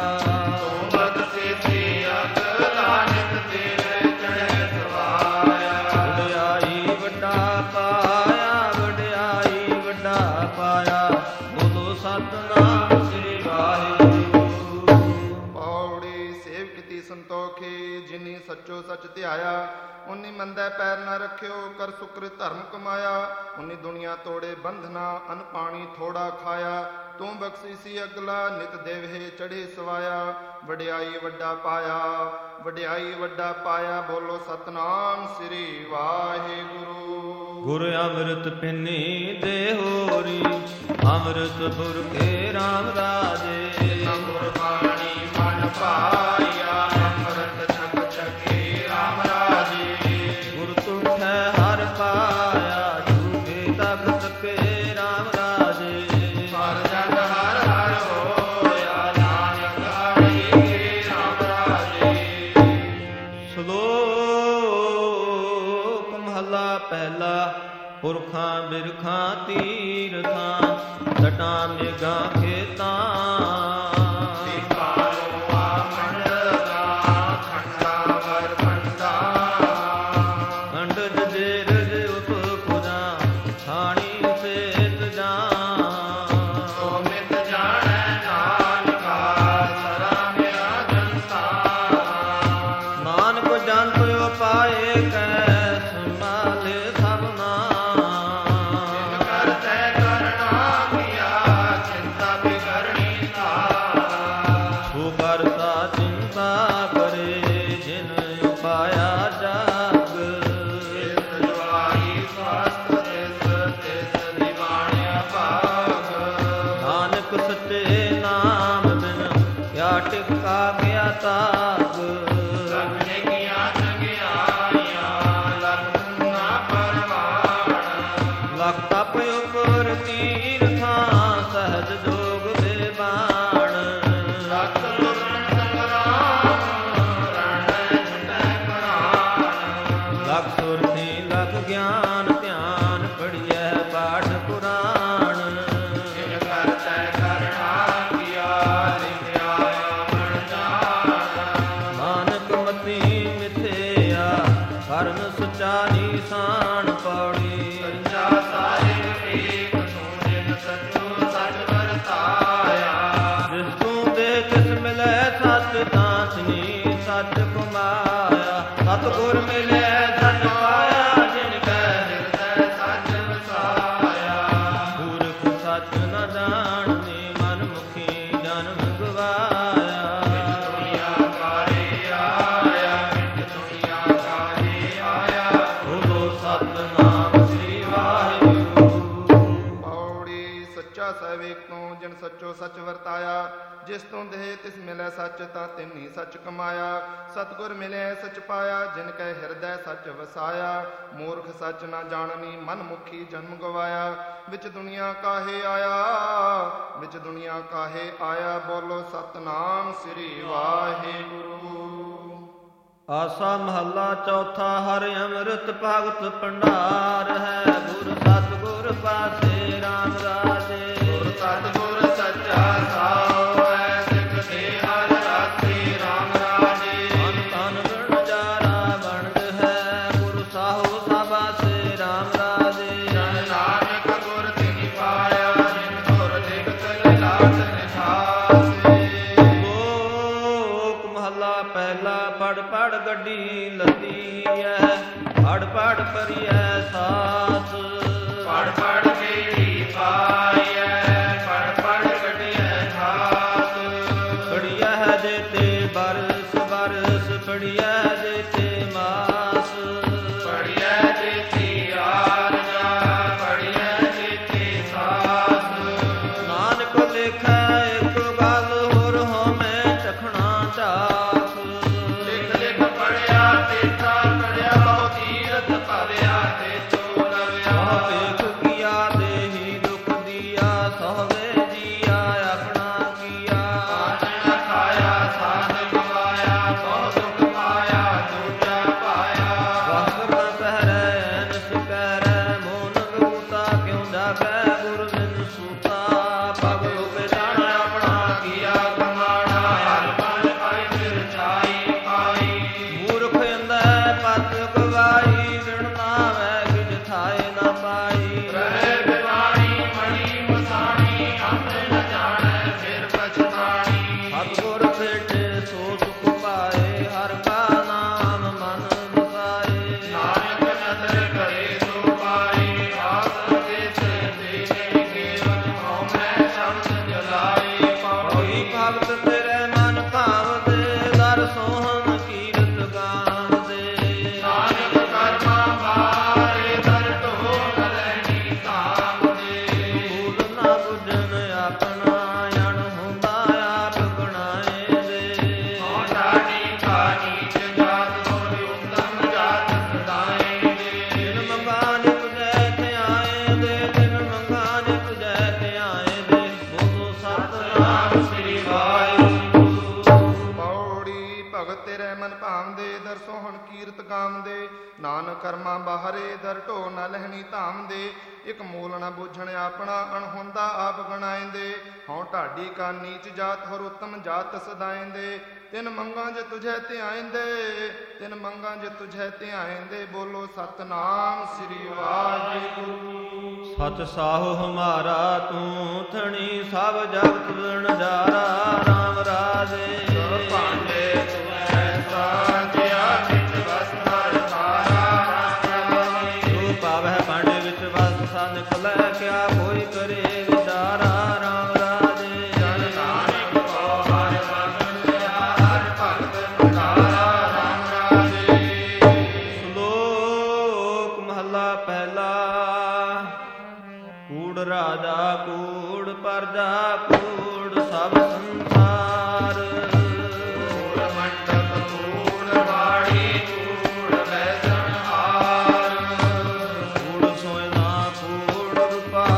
ਵਡਿਆਈ ਵੱਡਾ ਪਾਇਆ, ਵਡਿਆਈ ਵੱਡਾ ਪਾਇਆ। ਬੋਲੋ ਸਤਿਨਾਮ ਸ੍ਰੀ ਵਾਹਿਗੁਰੂ। ਪੌੜੀ ਸੇਵ ਕੀਤੀ ਸੰਤੋਖੀ, ਜਿਨੀ ਸੱਚੋ ਸੱਚ ਧਿਆਇਆ। ਉਨੀ ਮੰਦੇ ਪੈਰ ਨਾ ਰੱਖਿਓ, ਕਰ ਸੁਕਰ ਧਰਮ ਕਮਾਇਆ। ਉਨੀ ਦੁਨੀਆ ਤੋੜੇ ਬੰਧਨਾ, ਅਨ ਪਾਣੀ ਥੋੜਾ ਖਾਇਆ। ਤੂੰ ਬਖਸ਼ੀ ਸੀ ਅਗਲਾ, ਨਿਤ ਦੇਵਹੇ ਚੜੇ ਸਵਾਇਆ। ਵਡਿਆਈ ਵੱਡਾ ਪਾਇਆ, ਵਡਿਆਈ ਵੱਡਾ ਪਾਇਆ। ਬੋਲੋ ਸਤਿਨਾਮ ਸ੍ਰੀ ਵਾਹਿਗੁਰੂ। ਗੁਰ ਅੰਮ੍ਰਿਤ ਪਿੰਨੀ ਦੇ ਹੋਰੀ, ਅੰਮ੍ਰਿਤ ਪੁਰ ਕੇ ਰਾਮ ਰਾਜੇ। ਗੁਰਬਾਣੀ ਮਨ ਪਾਇਆ, ਅੰਮ੍ਰਿਤ ਛਕ ਛਕੇ ਰਾਮ ਰਾਜੇ। ਗੁਰ ਤੁਠੈ ਹਰ ਪਾਇਆ, ਝੂਠੇ ਤਖਤ ਕੇ ਰਾਮ ਰਾਜੇ। ਹਰ ਜਨ ਹਰ ਹਰ ਹੋਇਆ, ਨਾਨਕ ਹਰਿ ਕੇ ਰਾਮ ਰਾਜੇ। ਸ਼ਲੋਕ ਮਹਲਾ ਪਹਿਲਾ। ਪੁਰਖਾਂ ਬਿਰਖਾਂ ਤੀਰਥਾਂ, ਜਟਾਂ ਮੇਘਾਂ ਖੇਤਾਂ। ਸਤਿਗੁਰ ਤੀਰਥਾਂ ਸਹਜ ਜੋਗ ਦੇ ਬਾਣ। ਸਤਿਗੁਰ ਸੰਗਰਾਮ ਰਣ ਛੁਟੈ ਪ੍ਰਾਣ। ਲਖ ਸੁਰਤੀ ਲਖ ਗਿਆਨ ਧਿਆਨ ਪੜੀਐ ਪਾਠ ਪੁਰਾਣ। ਜਿਨ ਕਰਤੈ ਕਰਣਾ ਕੀਆ ਲਿਖਿਆ ਮਨ ਜਾਣ। ਨਾਨਕ ਮਤੀ ਮਿਥਿਆ ਕਰਨ ਸੁਚਾ ਨੀਸਾਨ ਪੌੜੀ। ਸੱਚਾ ਸਾਹਿਬ ਏਕ ਤੂੰ ਜਿਨ ਸਚੋ ਸਚ ਵਰਤਾਇਆ। ਜਿਸ ਤੂੰ ਦੇ ਤਿਸ ਮਿਲੈ ਸੱਚ ਤਾਂ ਤਿਨੀ ਸੱਚ ਕਮਾਇਆ। ਸਤਿਗੁਰ ਮਿਲੈ ਧਨ ਪਾਇਆ ਜਿਨ ਕੈ ਹਿਰਦੈ ਸੱਚ ਵਸਾਇਆ। ਮੂਰਖ ਸੱਚ ਨ ਜਾਣਨੇ ਮਨ ਮੁਖੀ ਜਨਮ ਗਵਾਇਆ। ਦੁਨੀਆ ਕਾਹੇ ਆਇਆ ਮਿਟ ਦੁਨੀਆ ਕਾਹੇ ਆਇਆ। ਬੋਲੋ ਸਤਿਨਾਮ ਸ੍ਰੀ ਵਾਹਿਗੁਰੂ। ਪੌੜੀ ਸੱਚਾ ਸਾਹਿਬ ਏਕ ਤੂੰ ਜਿਨ ਸੱਚੋ ਸੱਚ ਵਰਤਾਇਆ। ਜਿਸ ਤੋਂ ਦੇਹ ਤਿਸ ਮਿਲੈ ਸੱਚ ਤਾਂ ਤਿਨੀ ਸੱਚ ਕਮਾਇਆ। ਸਤਿਗੁਰ ਮਿਲਿਆ ਸੱਚ ਪਾਇਆ ਜਿਨ ਕੈ ਹਿਰਦੈ ਸੱਚ ਵਸਾਇਆ। ਮੂਰਖ ਸੱਚ ਨਾ ਜਾਣਨੀ ਮਨ ਮੁਖੀ ਜਨਮ ਗਵਾਇਆ। ਵਿੱਚ ਦੁਨੀਆ ਕਾਹੇ ਆਇਆ ਵਿੱਚ ਦੁਨੀਆ ਕਾਹੇ ਆਇਆ। ਬੋਲੋ ਸਤਿਨਾਮ ਸ੍ਰੀ ਵਾਹਿਗੁਰੂ। ਆਸਾ ਮਹੱਲਾ ਚੌਥਾ। ਹਰਿ ਅੰਮ੍ਰਿਤ ਭਗਤ ਭੰਡਾਰ ਹੈ। ਗੁਰ ਸਤਿਗੁਰ ਪਾਸੇ ਰਾਮ ਰਾਜੇ। ਗੁਰ ਸਤਿਗੁਰ ਸੱਚਾ ਸਾਹੁ ਹੈ। ਸਿੱਖ ਦੇ ਹਰਿ ਰਾਖੇ ਰਾਮ ਰਾਜੇ। ਮਨ ਤਨ ਗਣ ਜਾਰਾ ਬਣਦ ਹੈ। ਗੁਰ ਸਾਹੋ ਸਬਾਸੇ ਰਾਮ ਰਾਜੇ। ਜਨ ਨਾਨਕ ਗੁਰ ਤਿਨਿ ਪਾਇਆ। ਜਿਨ ਗੁਰ ਦਿਗਤ ਲਾਟ ਨਿਠਾਸੇ। ਲੋਕ ਮਹੱਲਾ ਪਹਿਲਾ। ਪੜ ਪੜ ਗੱਡੀ ਲੱਦੀ ਐ ਪੜ ਪੜ ਪਰੀਐ ਸਾਸ। ਪੜ ਪੜ ਬੇੜੀ ਪਾਈਐ ਪੜ ਪੜ ਕੱਢਿਐ ਘਾਸ। ਪੜੀਐ ਹੈ ਜੇ ਤੇ ਬਰਸ ਬਰਸ ਪੜੀਐ ਜੇ ਤੇ ਮਾਸ। ਪੜਿਐ ਜੇਤੀ ਆਰਜਾ ਪੜਿਐ ਜੇਤੀ ਸਾਸ। ਨਾਨਕ ਲੇਖੈ ਇੱਕ ਗੱਲ ਹੋਰ ਹੋਮੈ ਚਖਣਾ ਚਾਸ। ਲਿਖ ਲਿਖ ਪੜਿਆ ਤੇਥਾ ਪੜਿਆ ਬਹੁ ਤੀਰਥ ਭਰਿਆ ਤੇ ਚੋ ਲਵਿਆ। ਸਹੁ ਵੇਖ ਕੀਆ ਦੇਹੀ ਦੁਖ ਦੀਆ ਸਹਵੇ ਜੀਆ ਆਪਣਾ ਕੀਆ। ਪਾਜਣਾ ਖਾਇਆ ਸਾਧ ਗਵਾਇਆ ਬਹੁ ਦੁਖ ਪਾਇਆ ਦੂਜਾ ਪਾਇਆ। ਵਸਤਰ ਨ ਪਹਿਰੈ ਐਨਸ ਕਹਿਰੈ ਮੋਨ ਗੂਤਾ ਕਿਉ ਜਾਗੈ ਗੁਰ ਬਿਨ ਸੂਤਾ। ਪਗ ਉਪੇ ਜਾਣ ਆਪਣਾ ਕੀਆ ਕਮਾਣਾ ਹਰ ਮਨ ਪਾਈ ਫਿਰ ਛਾਈ ਪਾਈ। ਮੂਰਖ ਅੰਧੈ ਪਤ ਗਵਾਈ ਵਿਣ ਨਾਵੈ ਕਿਛ ਥਾਏ ਨ ਪਾਈ। ਰਹਿ ਬਿਮਾਰੀ ਮਣੀ ਮਸਾਣੀ ਅੰਤ ਨ ਜਾਣੈ ਫਿਰ ਪਛਤਾਣੀ। ਸਤਿਗੁਰ ਭੇਟੇ ਸੋ ਸੁਖ ਪਾਏ ਹਰ ਕਾ ਨਾਮ ਮਨ ਵਸਾਏ। ਨਾਨਕ ਨਦਰ ਕਰੇ ਸੋ ਪਾਈ। ਆਸ ਦੇਸ ਦੇਨੇ ਕੇਵਲ ਹਉ ਮੈਂ ਸ਼ਬਦ ਜਲਾਈ। ਕੋਈ ਪੌੜੀ ਭਗਤ ਤੇਰੇ ਮਨ ਭਾਵਦੇ ਦਰ ਸੋਹਣ ਕੀਰਤ ਗਾਵਦੇ। ਨਾਨਕ ਕਰਮਾ ਬਾਰੇ ਦਰ ਢੋ ਨਲੈਣੀ ਧਾਮ ਦੇ। ਭੂਲ ਨਾ ਬੁਝਨ ਆਪਣਾ ਅਣ ਹੁੰਦਾ ਆਪ ਗਣਾਏ ਦੇ। ਹਉ ਢਾਡੀ ਕਾ ਨੀਚ ਜਾਤ ਹੋਇ ਉਤਮ ਜਾਤ ਸਦਾਏ ਦੇ। ਜਿਨ ਮੰਗਾ ਨਿਤ ਜੈ ਤੇ ਆਏ ਦੇ ਜਿਨ ਮੰਗਾ ਨਿਤ ਜੈ ਤੇ ਆਏ ਦੇ। ਬੋਲੋ ਸਤਿਨਾਮ ਸ੍ਰੀ ਵਾਹਿਗੁਰੂ। ਪੌੜੀ ਭਗਤ ਤੇਰੇ ਮਨ ਭਾਵਦੇ ਦਰ ਸੋਹਣ ਕੀਰਤ ਗਾਵਦੇ। ਨਾਨਕ ਕਰਮਾਂ ਬਾਹਰੇ ਦਰ ਢੋ ਨ ਲਹਿਣੀ ਧਾਮ ਦੇ। ਇਕ ਮੂਲ ਨ ਬੂਝਣ ਆਪਣਾ ਅਣਹੋਂਦਾ ਆਪ ਗਣਾਇਂਦੇ। ਹਉ ਢਾਡੀ ਕਾ ਨੀਚ ਜਾਤ ਹੋਰ ਉਤਮ ਜਾਤ ਸਦਾਇਂਦੇ। ਤਿਨ ਮੰਗਾਂ ਜੇ ਤੁਝੈ ਧਿਆਇਂਦੇ ਤਿਨ ਮੰਗਾਂ ਜੇ ਤੁਝੈ ਧਿਆਇਂਦੇ। ਬੋਲੋ ਸਤਿਨਾਮ ਸ੍ਰੀ ਵਾਹਿਗੁਰੂ। ਸਚ ਸਾਹੁ ਹਮਾਰਾ ਤੂੰ ਥਣੀ ਸਭ ਜਗਤ ਨਜ਼ਾਰਾ ਰਾਮ ਰਾਜੇ। ਭਾਂਡੇ ਤੁਮੈ ਸਾਜਿਆ ਵਿੱਚ ਵਸਤਰ ਸਾਰਾ ਰਾਮ ਰਾਜੇ। ਜੋ ਪਾਵੈ ਭਾਂਡੇ ਵਿੱਚ ਵਸ ਸਾ ਨਿਕਲੈ ਕਿਆ ਕੋਈ ਕਰੇ ਵਿਚਾਰਾ ਰਾਮ ਰਾਜੇ। ਜਨ ਨਾਨਕ ਕੋ ਹਰਿ ਮੰਗਿਆ ਹਰਿ ਭਗਤ ਭੰਡਾਰਾ ਰਾਮ ਰਾਜੇ। ਸ਼ਲੋਕ ਮਹੱਲਾ ਪਹਿਲਾ। ਕੂੜ ਰਾਜਾ ਕੂੜ ਪਰਜਾ ਕੂੜ ਸਭ ਸੰਸਾਰ। ਕੂੜ ਮੰਡਪ ਕੂੜ ਵਾੜੀ ਕੂੜ ਬੈਸਣ ਹਾਰ। ਕੂੜ ਸੋਇਨਾ ਕੂੜ ਰੂਪਾ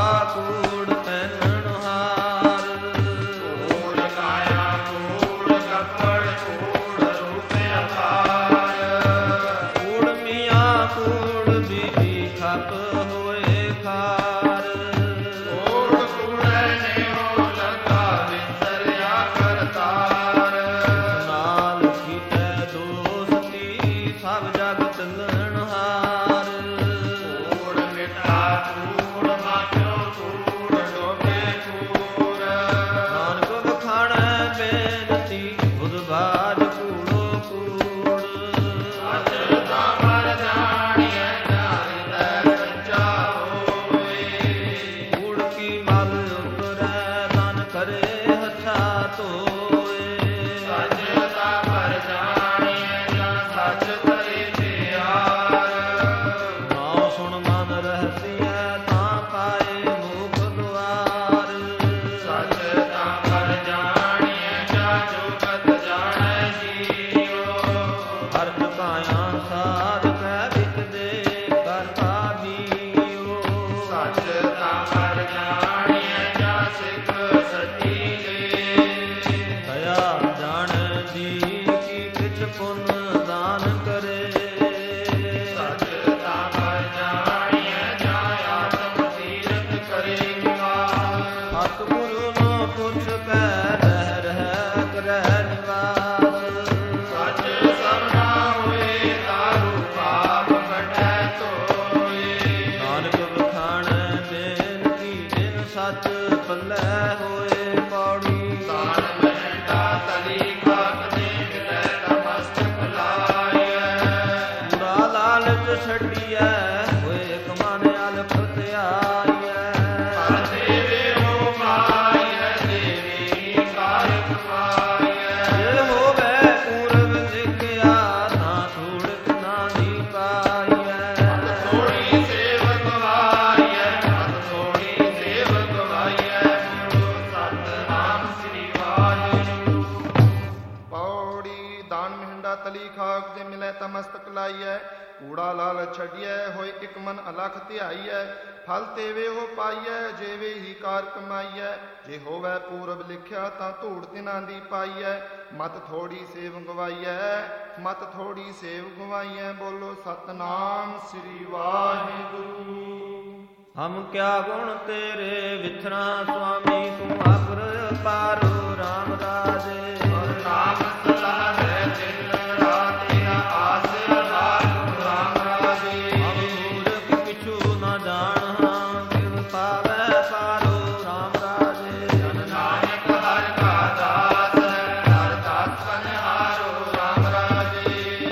ਮਸਤਕ ਲਾਈਐ। ਕੂੜਾ ਲਾਲ ਛੱਡੀਐ ਹੋਏ ਇਕ ਮਨ ਅਲਖ ਧਿਆਈਐ। ਫਲ ਤੇਵੇ ਉਹ ਪਾਈਐ ਜੇਵੇ ਹੀ ਕਾਰ ਕਮਾਈਐ। ਜੇ ਹੋਵੈ ਪੂਰਬ ਲਿਖਿਆ ਤਾਂ ਧੂੜ ਤਿਨਾਂ ਦੀ ਪਾਈਐ। ਮਤ ਥੋੜੀ ਸੇਵ ਗਵਾਈਐ ਮਤ ਥੋੜੀ ਸੇਵ ਗਵਾਈਐ। ਬੋਲੋ ਸਤਨਾਮ ਸ੍ਰੀ ਵਾਹਿਗੁਰੂ। ਹਮ ਕਿਆ ਗੁਣ ਤੇਰੇ ਵਿਥਰਾ ਸੁਆਮੀ ਤੂੰ ਅਪਰ ਪਾਰੋ ਰਾਮ ਰਾਜੇ। ਨਾਮ ਸਲਾਹ ਹੈ ਦਿਨ ਰਾਤ ਆਸ ਰਾਤ ਰਾਮ ਰਾਜੇ। ਹਮ ਮੂਰਖ ਕਿਛੂ ਨਾ ਜਾਣਾਂ ਕਿਵ ਪਾਵੈ ਪਾਰੋ ਰਾਮ ਰਾਜੇ। ਜਨ ਨਾਨਕ ਹਰਿ ਕਾ ਦਾਸ ਹਰਿ ਦਾਸ ਬਨਿਹਾਰੋ ਰਾਮ ਰਾਜੇ।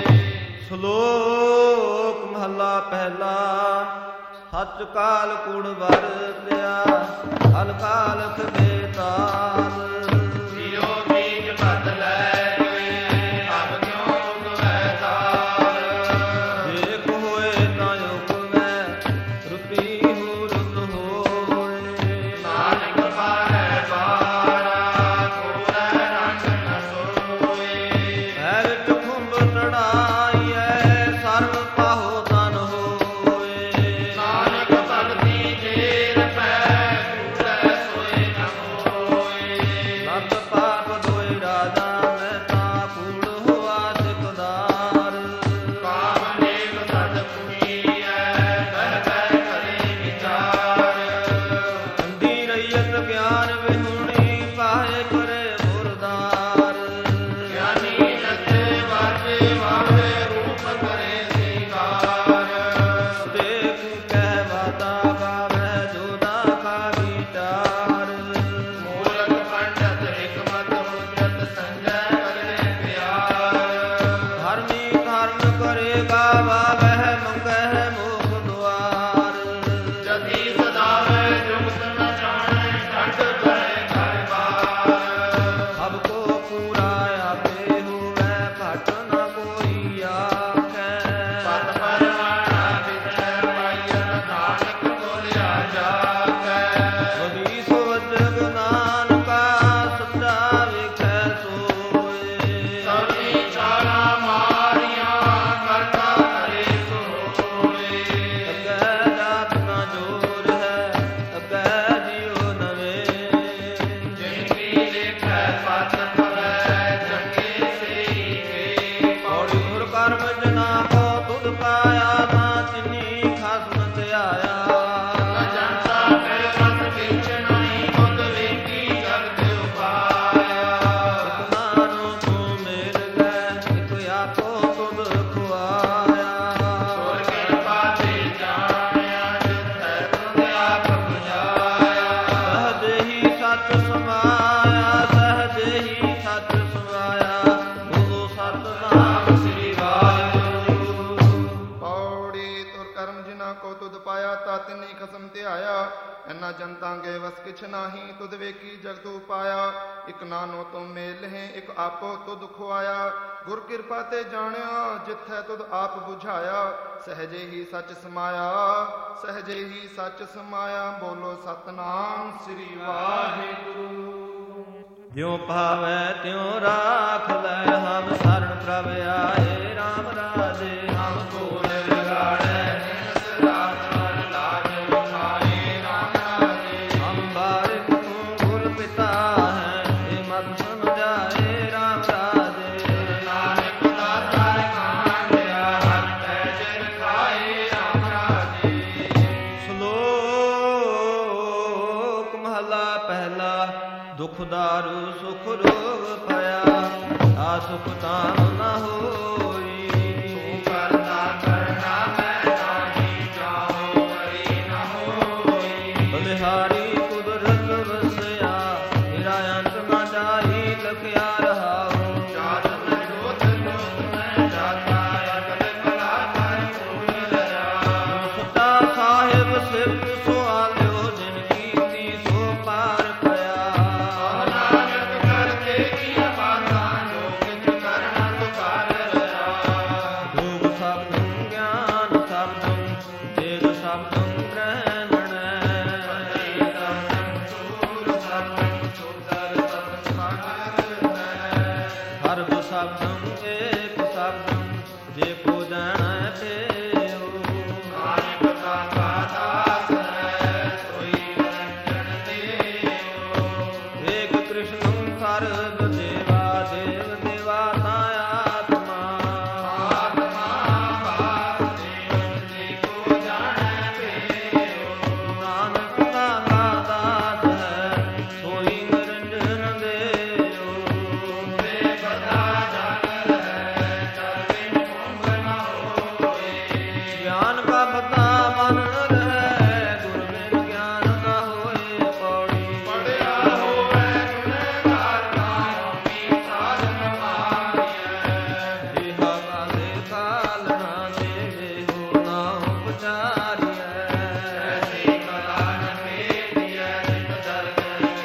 ਸ਼ਲੋਕ ਮਹਲਾ ਪਹਿਲਾ। ਸੱਚ ਕਾਲ ਕੂੜ ਵਰਤਿਆ ਹਲ ਕਾਲਖ ਬੇਤਾਲ। ਜਿਉ ਬੀਜ ਬਦਲੈ ਗਏ ਅਬ ਕਿਉ ਉਗਵੈ ਤਾਲ। ਦੇਖ ਹੋਏ ਤਾਂ ਉਗਵੈ ਰੁਤੀ ਹੂ ਰੁਤ ਹੋਏ। ਨਾਨਕ ਪਾਹੈ ਬਾਰਾ ਕੋਰੈ ਰੰਗ ਨ ਸੋਏ। ਹੈ ਵਿੱਚ ਖੁੰਬ ਚੜਾਈਐ ਸਰਬ ਪਾਹੋ ਤਨ ਹੋਏ। ਨਾਨਕ ਭਗਤੀ ਜੇਰ ਪੈ ਕੂੜੈ ਸੋਏ ਨ ਹੋਏ। ਨਤ ਪਾਪ ਦੋਇ ਰਾਜਾ ਮੈਂ ਤਾਂ ਕੂੜ ਹੋਆ ਸਿਕਦਾਰ। ਕਾਮ ਨੇਮ ਸਦ ਪੁਨੀਐ ਬਹਿ ਬਹਿ ਕਰੇ ਵਿਚਾਰ। ਅੰਧੀ ਰਈਅਤ ਗਿਆਨ ਵਿਹੂਣੀ ਪਾਏ ਕਰੇ ਮੁਰਦਾਰ। ਗਿਆਨੀ ਜਤੇ ਵਾਜੇ ਵਾਵੇ ਰੂਪ ਕਰੇ ਸਿੰਗਾਰ। ਦੇਖੂ ਕਹਿ ਵਾਤਾ ਗਾਵੈ ਜੋਦਾ ਕਾ ਵਿਚਾਰ। ਮੂਰਖ ਪੰਡਤ ਹਿਕਮਤ ਹੁਜਤ ਸੰਜੈ ਕਰੇ ਪਿਆਰ। ਧਰਮੀ ਧਰਮ ਕਰੇ ਗਾਵੈ ਮੰਗਹਿ ਮੋਖ ਦੁਆਰ। ਜਤੀ ਸਦਾਵੇ ਜੁਗਤ ਨ ਜਾਣੈ ਛੱਡ ਪਏ ਘਰ ਬਾਰ। ਸਭ ਕੋ ਪੂਰਾ ਆਪੇ ਹੋਵੈ ਘਟ ਨ ਕੋਈ ਆਖੈ। ਪਤ ਪਰਵਾਣਾ ਵਿਦੈ ਪਾਈਐ ਨਾਨਕ ਬੋਲਿਆ ਜਾਕੈ। ਵਡੀ ਸੋਜਗ ਨਾਨਕਾ ਸੱਚਾ ਵੇਖੈ ਸੋਏ। ਸਭੀ ਚਾਲਾ ਮਾਰੀਆਂ ਕਰਤਾ ਕਰੇ ਸੋਏ। ਅੱਗੇ ਜਾਤ ਨਾ ਜੋਰ ਹੈ ਅੱਗੇ ਜਿਉ ਨਵੇਂ। ਜਿਨਕੀ ਲਿਖੈ ਪਤ ਪਵੈ ਚੰਗੇ ਸੇਈ ਕੇ। ਔੜੀ ਗੁਰ ਕਰਮ ਜਨਾ ਕੋ ਤੁਧ ਪਾਇਆ ਤਾਂ ਤਿਨੀ ਖਸਮ ਧਿਆਇਆ। ਨ ਜਨਤਾ ਫਿਰ ਮਤ ਵਿੱਚ ਨਹੀਂ ਖੁਦ ਵੇਖੀ ਜਗਤ ਉਪਾਇਆ। ਇਕ ਨਾਨੋ ਤੂੰ ਮੇਲ ਗੈ ਇਕ ਆਪੋ ਤੁਧ ਖੁਆਇਆ। ਗੁਰ ਕਿਰਪਾ ਤੇ ਜਾਣਿਆ ਜਿਥੈ ਤੁਧ ਆਪ ਬੁਝਾਇਆ। ਸਹਜੇ ਹੀ ਸੱਚ ਸਮਾਇਆ ਸਹਜੇ ਹੀ ਸੱਚ ਸਮਾਇਆ। ਬੋਲੋ ਸਤਿਨਾਮ ਸ੍ਰੀ ਵਾਹਿਗੁਰੂ। ਪੌੜੀ ਤੁਰ ਕਰਮ ਜਿਨਾ ਕੋ ਤੁਧ ਪਾਇਆ ਤਾ ਤਿਨੀ ਖਸਮ ਧਿਆਇਆ। ਇਨਾ ਜਨਤਾਂਗੇ ਵਸ ਕਿਛ ਨਾਹੀ ਤੁਧ ਵੇਖੀ ਜਗਤ ਉਪਾਇਆ। ਇਕ ਨਾਨੋ ਤੁਮ ਮੇਲ ਹੈ ਇਕ ਆਪੋ ਤੁਧ ਖੁਆਇਆ। ਗੁਰ ਕਿਰਪਾ ਤੇ ਜਾਣਿਆ ਜਿਥੈ ਤੁਧ ਆਪ ਬੁਝਾਇਆ। ਸਹਜੇ ਹੀ ਸੱਚ ਸਮਾਇਆ ਸਹਜੇ ਹੀ ਸੱਚ ਸਮਾਇਆ। ਬੋਲੋ ਸਤਨਾਮ ਸ੍ਰੀ ਵਾਹਿਗੁਰੂ। ਜਿਉ ਭਾਵੈ ਤਿਉ ਰਾਖ ਲੈ ਹਮ ਸ਼ਰਨ ਪ੍ਰਭ ਆਏ ਰਾਮ ਰਾਜੇ। ਹਮ ਕੋਲ ਲਗਾੜੈ ਨਿਸ ਰਾਤ ਮਨ ਲਾਜ ਉਠਾਏ। ਦੁਖ ਦਾਰੂ ਸੁਖ ਰੋਗ ਭਇਆ, ਆ ਸੁਖ ਤਾਨ ਨ ਹੋਈ। ਤੂੰ ਕਰਤਾ ਕਰਨਾ ਮੈਂ ਨਾਹੀ, ਚਾਹੋ ਕਰੀ ਨ ਹੋਈ। ਬਲਿਹਾਰੀ ਕੁਦਰਤ ਵਸਿਆ, ਮੇਰਾ ਅੰਤ ਨ ਜਾਈ, ਲਖਿਆ ਰਹਾਉ। ਜਾਤ ਮੈਂ ਜੋਤ ਜੋਤ ਮੈਂ ਜਾਤਾ, ਅਕਲ ਕਲਾ ਕਰ ਪੂਰਨ ਰਹਾ। ਸਤਾ ਸਾਹਿਬ ਸਿਫਤ ਸੁਆਲਿਓ, ਜਿਨ ਕੀਤੀ ਸੋ ਪਾਰ ਪਿਆ। ਨਾਨਕ ਕਰਕੇ ਕੀਆ ਬਾਤਾਂ, ਜੋ ਕਿਛ ਕਰਨਾ ਤੁਕਾਰ ਰਹਾ। ਧੂਪ ਸ਼ਬਦੰ ਗਿਆਨ ਸ਼ਬਦੰ, ਤੇਜ ਸ਼ਬਦੰ ਗ੍ਰਹਿਣੈ। ਹਰਬ ਸ਼ਬਦੰ ਏਕ ਸ਼ਬਦੰ, ਜੇ ਕੋ ਜਾਣੈ ਤੇਉ। ਨਾਨਕ ਦਾਤਾ ਦਾਸ ਹੈ, ਸੋਈ ਨਿਰੰਜਨ ਦੇਉ। ਏਕ ਕ੍ਰਿਸ਼ਨੰ ਸਰਬ ਦੇਵਾ, ਦੇਵ ਦੇਵਾਤਾ ਆਤਮਾ। ਆਤਮਾ ਭਾਵ ਦੇਵ, ਜੇ ਕੋ ਜਾਣੈ ਤੇਉ। ਨਾਨਕ ਦਾਤਾ ਦਾਸ ਹੈ, ਸੋਈ ਨਿਰੰਜਨ ਦੇਉ। ਬੇਪਤਾ ਜਨ ਹੈ, ਜਲ ਬਿਨ ਕੁੰਭ ਨ ਹੋਏ। ਗਿਆਨ ਕਾ ਪਤਾ ਮਨ ਰਹਿ, ਗੁਰ ਬਿਨ ਗਿਆਨ ਨ ਹੋਏ। ਪੌੜੀ ਪੜਿਆ ਹੋਵੇ ਗੁਨਹਗਾਰ, ਨਾਮੀ ਸਾਧਨ ਮਾਰੀਐ। ਦੇਹਾ ਕਾਲੇ ਕਾਲ ਨਾ ਦੇਵੇ, ਹੋ ਨਾ ਉਪਚਾਰੀਐ। ਐਸੀ ਕਲਾ ਨ ਭੇਦੀਐ, ਜਿਤ ਦਰਗ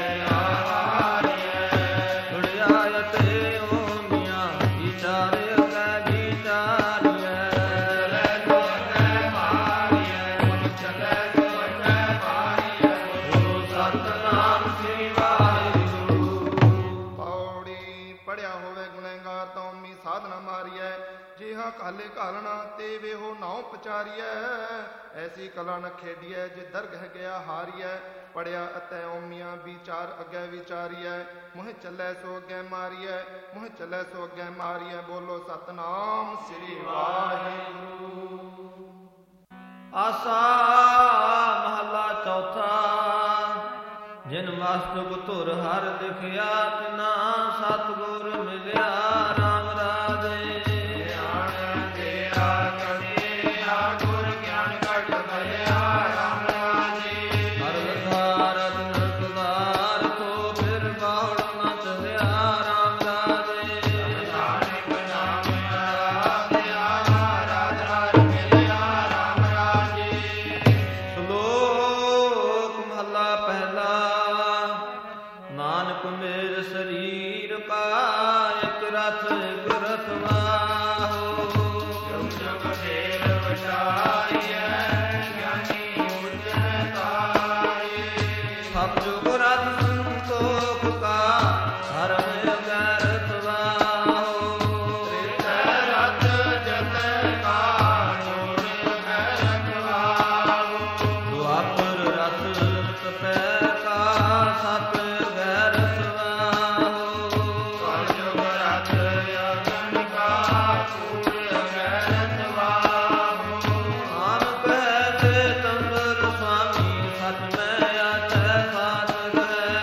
ਆਹਾਰੀਐ। ਛੁੜਿਆ ਅਤੇ ਓਮੀਆਂ, ਵਿਚਾਰੇ ਅਗੈ ਵਿਚਾਰੀਐ। ਚਲੈ ਜੋ ਅਗੈ ਮਾਰੀਐ, ਮਨ ਚਲੈ ਜੋ ਅਗੈ ਮਾਰੀਐ। ਬੋਲੋ ਸਤਿਨਾਮ ਸ੍ਰੀ ਵਾਹਿਗੁਰੂ। ਪੌੜੀ ਪੜਿਆ ਹੋਵੇ ਗੁਨਹਗਾਰ, ਤਉਮੀ ਸਾਧ ਨ ਮਾਰੀਐ। ਜਿਹਾ ਕਾਲੇ ਘਾਲਣਾ, ਤੇ ਵੇਹੋ ਨਾਉ ਪਚਾਰੀਐ। ਐਸੀ ਕਲਾ ਨ ਖੇਡੀਐ, ਜੇ ਦਰਗਹਿ ਗਿਆ ਹਾਰੀਐ। ਪੜਿਆ ਅਤੇ ਓਮੀਆਂ, ਵਿਚਾਰ ਅੱਗੇ ਵਿਚਾਰੀਐ। ਮੋਹਿ ਚੱਲੈ ਸੋ ਅੱਗੇ ਮਾਰੀਐ, ਮੋਹਿ ਚੱਲੈ ਸੋ ਅੱਗੇ ਮਾਰੀਐ। ਬੋਲੋ ਸਤਿਨਾਮ ਸ੍ਰੀ ਵਾਹਿਗੁਰੂ। ਆਸਾ ਮਹਲਾ ਚੌਥਾ। ਜਿਨ ਮਸਤਕ ਧੁਰ ਹਰ ਦਿਖਿਆ, ਤਿਨਾ ਸਤਿਗੁਰ ਮਿਲਿਆ ਰਾਮ ਰਾਜੇ। ਗਿਆਨ ਤੇਰਾ ਕੜਿਆ, ਗੁਰ ਗਿਆਨ ਘਟ ਭਇਆ ਰਾਮ ਰਾਜੇ। ਹਰ ਵਿਸਾਰਤ ਨਿਰੰਕਾਰ, ਤੋ ਫਿਰ ਬਾਉੜ ਨ ਚਲਿਆ ਰਾਮ ਰਾਜੇ। ਨਾਨਕ ਨਾਮ ਆਰਾਧਿਆ, ਰਾਜ ਰਾਜ ਮਿਲਿਆ ਰਾਮ ਰਾਜੇ। ਸ਼ਲੋਕ ਮਹਲਾ ਪਹਿਲਾ। ਨਾਨਕ ਮੇਰ ਸਰੀਰ ਕਾ, ਇਕ ਰਥ ਇਕ ਰਥਵਾਹੋ। ਜੁਗ ਜੁਗ ਫੇਰ ਵਟਾਈਐ, ਗਿਆਨੀ ਉਜੈ ਤਾਏ। ਸਭ ਜੁਗ ਰਥ ਸੰਤੋਖ ਕਾ, ਧਰਮ ਅਗੈ ਰਥਵਾਹੋ। ਤ੍ਰਿਤੈ ਰਥ ਜਤੈ ਕਾ, ਜੋੜ ਅਗੈ ਰਥਵਾਹੋ। ਦੁਆਪਰ ਰਥ ਤਪੈ ਕਾ, ਸਤ ਅਗੈ ਰਥਵਾਹੋ। ਕਲਯੁਗ ਰਥ ਅਗਨ ਕਾ, ਕੂੜ ਅਗੈ ਰਥਵਾਹੋ। ਨਾਨਕ ਕਹਿ ਤੇ ਤੰਦਰ ਸੁਆਮੀ, ਸਚ ਮੈਂ ਆਚੈ ਸਾਧ ਗਏ।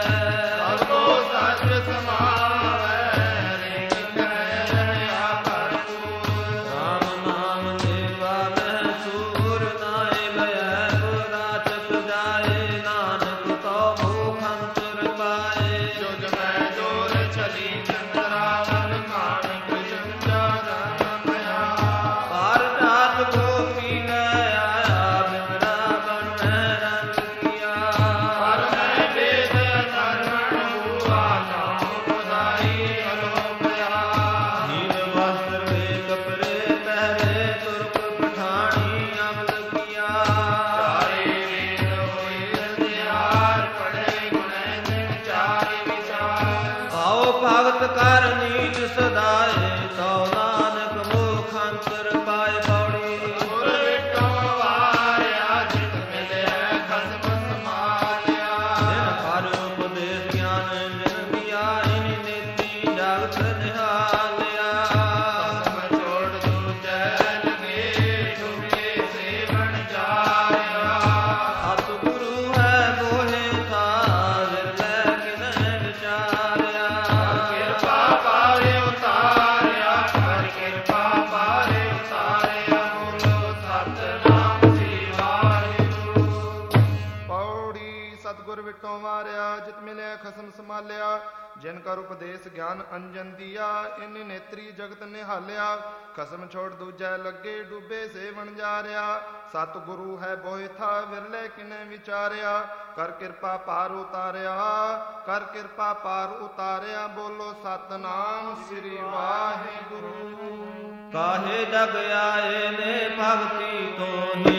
ਸਤਿਗੁਰ ਵਿਟੋਂ ਵਾਰਿਆ, ਜਿਤ ਮਿਲਿਆ ਖਸਮ ਸੰਭਾਲਿਆ। ਜਿਨ ਕਰ ਉਪਦੇਸ਼ ਗਿਆਨ ਅੰਜਨ ਦੀਆ, ਇਨ ਨੇਤਰੀ ਜਗਤ ਨਿਹਾਲਿਆ। ਖਸਮ ਛੋੜ ਦੂਜੈ ਲੱਗੇ, ਡੂਬੇ ਸੇ ਵਣਜਾਰਿਆ। ਸਤਿਗੁਰੂ ਹੈ ਬੋਹਿ ਥਾ, ਵਿਰਲੇ ਕਿਨੇ ਵਿਚਾਰਿਆ। ਕਰ ਕਿਰਪਾ ਪਾਰ ਉਤਾਰਿਆ, ਕਰ ਕਿਰਪਾ ਪਾਰ ਉਤਾਰਿਆ। ਬੋਲੋ ਸਤਿਨਾਮ ਸ੍ਰੀ ਵਾਹਿਗੁਰੂ। ਕਾਹੇ ਜਗ ਆਏ ਨੇ ਭਗਤੀ ਤੋਹਿ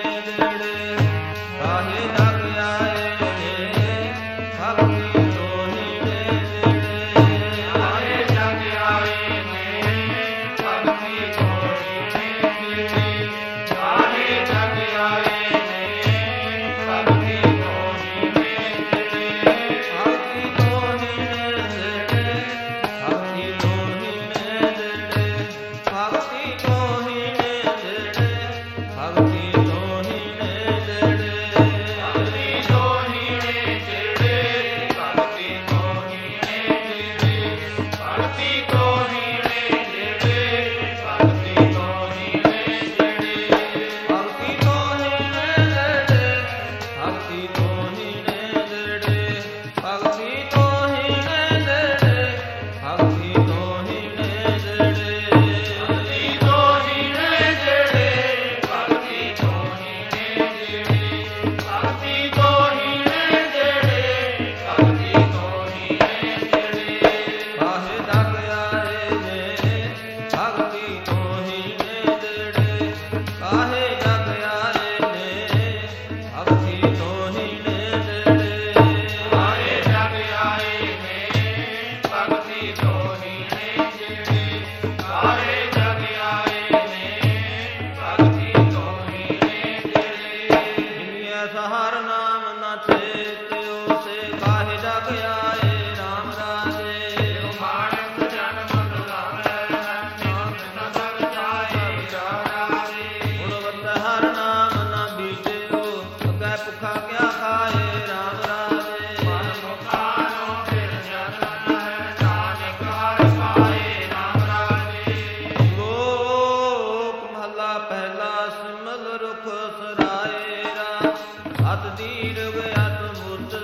ਨੇੜੇ, ਕਾਹੇ ਜਗ ਆਏ ਨੇ ਭਗਤੀ ਤੋਹਿ ਨੇੜੇ। ਕਾਹੇ ਜਗ ਆਏ ਨੇ ਭਗਤੀ ਤੋਹਿ ਨੇੜੇ, ਕਾਹੇ ਜਗ ਆਏ ਨੇ ਭਗਤੀ ਤੋਹਿ ਨੇੜੇ। ਭਗਤੀ ਤੋਹਿ ਨੇੜੇ, ਭਗਤੀ ਤੋਹਿ ਨੇੜੇ, ਭਗਤੀ ਤੋਹਿ ਨੇੜੇ, ਭਗਤੀ ਤੋਹਿ ਨੇੜੇ। ਭਗਤੀ ਤੋਹਿ ਨੇੜੇ, ਭਗਤੀ ਤੋਹਿ ਨੇੜੇ, ਭਗਤੀ ਤੋਹਿ ਨੇੜੇ, ਭਗਤੀ ਤੋਹਿ ਨੇੜੇ। ਭਗਤੀ ਤੋਹਿ ਨੇੜੇ, ਭਗਤੀ ਤੋਹਿ ਨੇੜੇ, ਭਗਤੀ ਤੋਹਿ ਨੇੜੇ, ਭਗਤੀ ਤੋਹਿ ਨੇੜੇ। ਭਗਤੀ ਤੋਹਿ ਨੇੜੇ, ਭਗਤੀ ਤੋਹਿ ਨੇੜੇ, ਭਗਤੀ ਤੋਹਿ ਨੇੜੇ, ਭਗਤੀ ਤੋਹਿ ਨੇੜੇ। ਕਾਹੇ ਜਗ ਆਏ ਨੇ ਭਗਤੀ ਤੋਹਿ ਨੇੜੇ, ਕਾਹੇ ਜਗ ਆਏ ਨੇ ਭਗਤੀ ਤੋਹਿ ਨੇੜੇ। ਕਾਹੇ ਜਗ ਆਏ ਨੇ ਭਗਤੀ ਤੋਹਿ ਨੇੜੇ, ਕਾਹੇ ਜਗ ਆਏ ਨੇ ਭਗਤੀ ਤੋਹਿ ਨੇੜੇ। ਜਿਨੀਐ ਸਹਰ ਨਾਮ ਨ ਚੇਤਿਓ, ਸੇ ਕਾਹੇ ਜਗ ਆਏ ਰਾਮ ਰਾਜੇ। ਮਾਨਸ ਜਨਮ ਦੁਲਾਰੇ, ਨਾਮ ਨਦਰ ਜਾਏ ਜਾਏ। ਗੁਣਵੰਤ ਹਰ ਨਾਮ ਨ ਬੀਜਿਓ, ਅੱਗੇ ਭੁੱਖਾ ਕਿਆ ਖਾਏ ਰਾਮ ਰਾਜੇ। ਮਨ ਮੁਖਾਨੋ ਫਿਰ ਜਨਮ ਹੈ, ਨਾਨਕ ਹਰਿ ਪਾਏ ਰਾਮ ਰਾਜੇ। ਲੋਕ ਮਹਲਾ ਪਹਿਲਾ, ਸਿਮਲ ਰੁਖ ਸਰਾਏਰਾ। ਅਤ ਦੀਰਘ ਅਤ ਮੁੱਢ,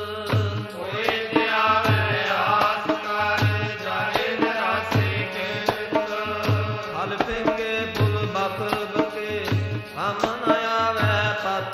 ਹੋਏ ਤੇ ਆਵੇ ਆਸ ਕਰ, ਜਾਏ ਨਿਰਾਸੇ ਕਿਰਤ। ਹਲ ਫਿੰਗੇ ਫੁੱਲ ਬਖਰ ਬਕੇ, ਹਮ ਨ ਆਵੇ ਪਤ।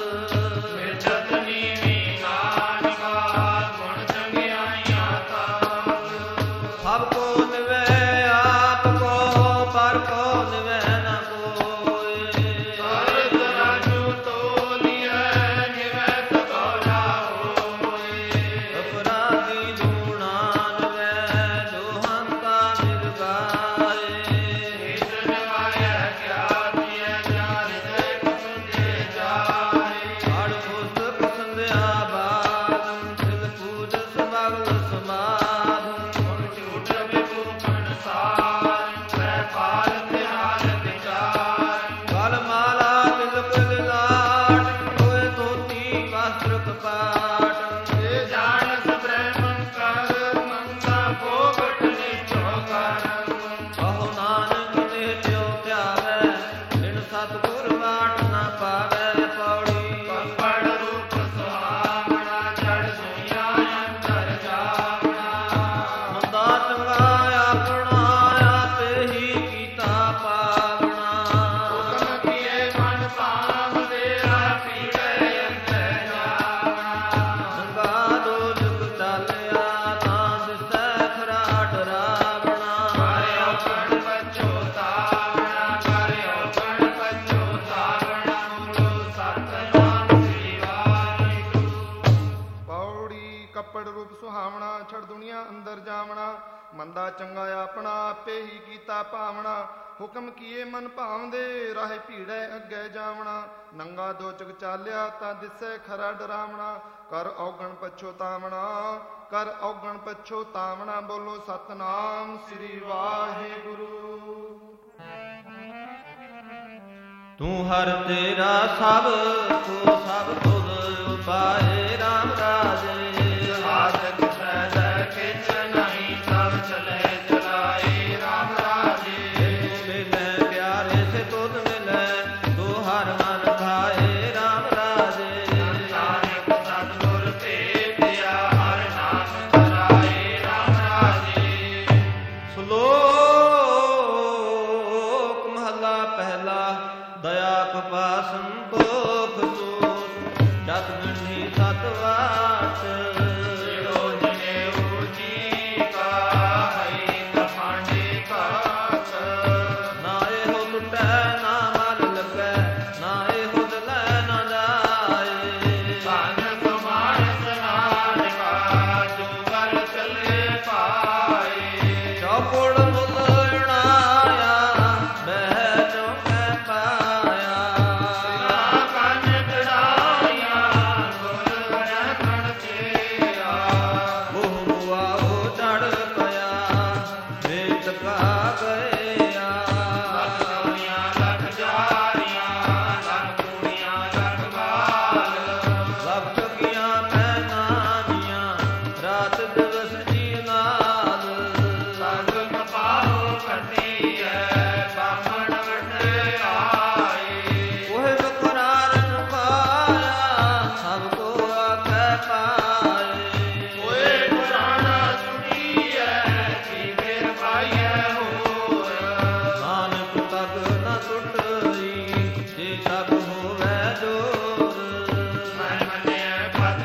ਮਿਟਤ ਨੀਵੀਂ ਨਾਨਕਾ, ਗੁਣ ਚੰਗਿਆਈਆਂ ਤਾਪ। ਸਭ ਕੋ ਨਿਵੈ ਆਪ ਕੋ, ਪਰ ਕੋ ਨਿਵੈ ਨ ਕੋਇ। ਸਰਦ ਰਾਜੂ ਤੋਲੀਐ, ਨਿਵੈ ਸਗੋਲਾ ਹੋਇ। ਅਪਰਾਧੀ ਜੂਣਾ ਨਿਵੈ, ਜੋ ਹੰਤਾ ਨਿਰਗਾਏ। ਨਿਜ ਨਿਵਾਇਐ ਕਿਆ ਦੀਐ, ਜਾ ਹਿਰਦੈ ਕੁਸੁੰਦੇ ਜਾਏ। ਹੜ ਪੁਸਤਕ ਸੰਧਿਆ ਬਾਦੰ, ਸਿਧ ਪੂਜ ਸਮਗਲ ਸਮਾਧੰ। ਗੁਣ ਝੂਠ ਵਿਭੂਖਣ ਸਾਰ, ਤ੍ਰੈ ਪਾਰ ਤਿਹਾਰ ਵਿਚਾਰ। ਗਲ ਮਾਲਾ ਤਿਲਕ ਲਾਟ, ਹੋਏ ਧੋਤੀ ਵਸਤਰ ਕਪਾਟ। ਇਹ ਜਾਣਸ ਬ੍ਰਹਮਣ ਕਰ, ਮੰਗਾ ਭੋਗਟ ਨਿਚੋ ਕਰ। ਕਹੋ ਨਾਨਕ ਨਿਤਿਓ ਧਿਆਵੈ, ਬਿਨ ਸਤਿਗੁਰ ਵਾਟ ਨ ਪਾਵੈ। ਪੌੜੀ ਪੜ ਰੂਪ ਸੁਹਾਵਣਾ, ਜੜ ਸੁਈਆ ਅੰਤਰ ਜਾਵਣਾ। ਮੰਦਾ ਚੰਗਾ ਆਪਣਾ, ਆਪੇ ਹੀ ਕੀਤਾ ਪਾਵਣਾ। ਹੁਕਮ ਕੀਏ ਮਨ ਭਾਵਦੇ, ਪੀੜੈ ਅੰਤਰ ਜਾਵਣਾ। ਸੰਗਾ ਦੋ ਜੁਗ ਚਾਲਿਆ, ਤਾਂ ਦਿਸੈ ਖਰਾ ਡਰਾਵਣਾ। ਕਰਿਓ ਕਣ ਪਛੋਤਾਵਣਾ, ਕਰਿਓ ਕਣ ਪਛੋਤਾਵਣਾ। ਬੋਲੋ ਸਤਿਨਾਮ ਸ੍ਰੀ ਵਾਹਿਗੁਰੂ। ਪੌੜੀ ਕੱਪੜ ਰੂਪ ਸੁਹਾਵਣਾ, ਛੜ ਦੁਨੀਆ ਅੰਦਰ ਜਾਵਣਾ। ਮੰਦਾ ਚੰਗਾ ਆਪਣਾ, ਆਪੇ ਹੀ ਕੀਤਾ ਭਾਵਣਾ। ਹੁਕਮ ਕੀਏ ਮਨ ਭਾਵਦੇ, ਰਾਹੇ ਭੀੜੈ ਅੱਗੇ ਜਾਵਣਾ। ਨੰਗਾ ਦੋ ਚੁਗ ਚਾਲਿਆ, ਤਾਂ ਦਿਸੈ ਖਰਾ ਡਰਾਵਣਾ। ਕਰ ਔਗਣ ਪਛੋਤਾਵਣਾ, ਕਰ ਔਗਣ ਪਛੋਤਾਵਣਾ। ਬੋਲੋ ਸਤਿਨਾਮ ਸ੍ਰੀ ਵਾਹਿਗੁਰੂ। ਤੂੰ ਹਰ ਤੇਰਾ ਸਭ ਕੋ ਸਭ ਤੁਧ ਉਪਾਏ ਰਾਮ ਰਾਜੇ। ਸਾਧਕ ਸਹਿਜੈ ਕਿਛ ਨਹੀਂ, ਸਭ ਚਲੇ ਚਲਾਏ ਰਾਮ ਰਾਜੇ। ਮਿਲੈ ਪਿਆਰੇ ਸੇ ਤੁਧ ਮਿਲੈ, ਤੂੰ ਹਰ ਮਨ ਭਾਏ ਰਾਮ ਰਾਜੇ। ਨਾਨਕ ਸਤਿਗੁਰ ਪਾਏ। ਹੋਏ ਪੁਰਾਣਾ ਸੁਣੀਐ ਜੀ ਫੇਰ ਪਾਈਐ ਹੋਰ। ਨਾਨਕ ਤਗ ਨ ਟੁੱਟਈ ਜੇ ਤਗ ਹੋਵੇ ਜੋਰ। ਮੈਂ ਮੰਨਿਆ ਪਦ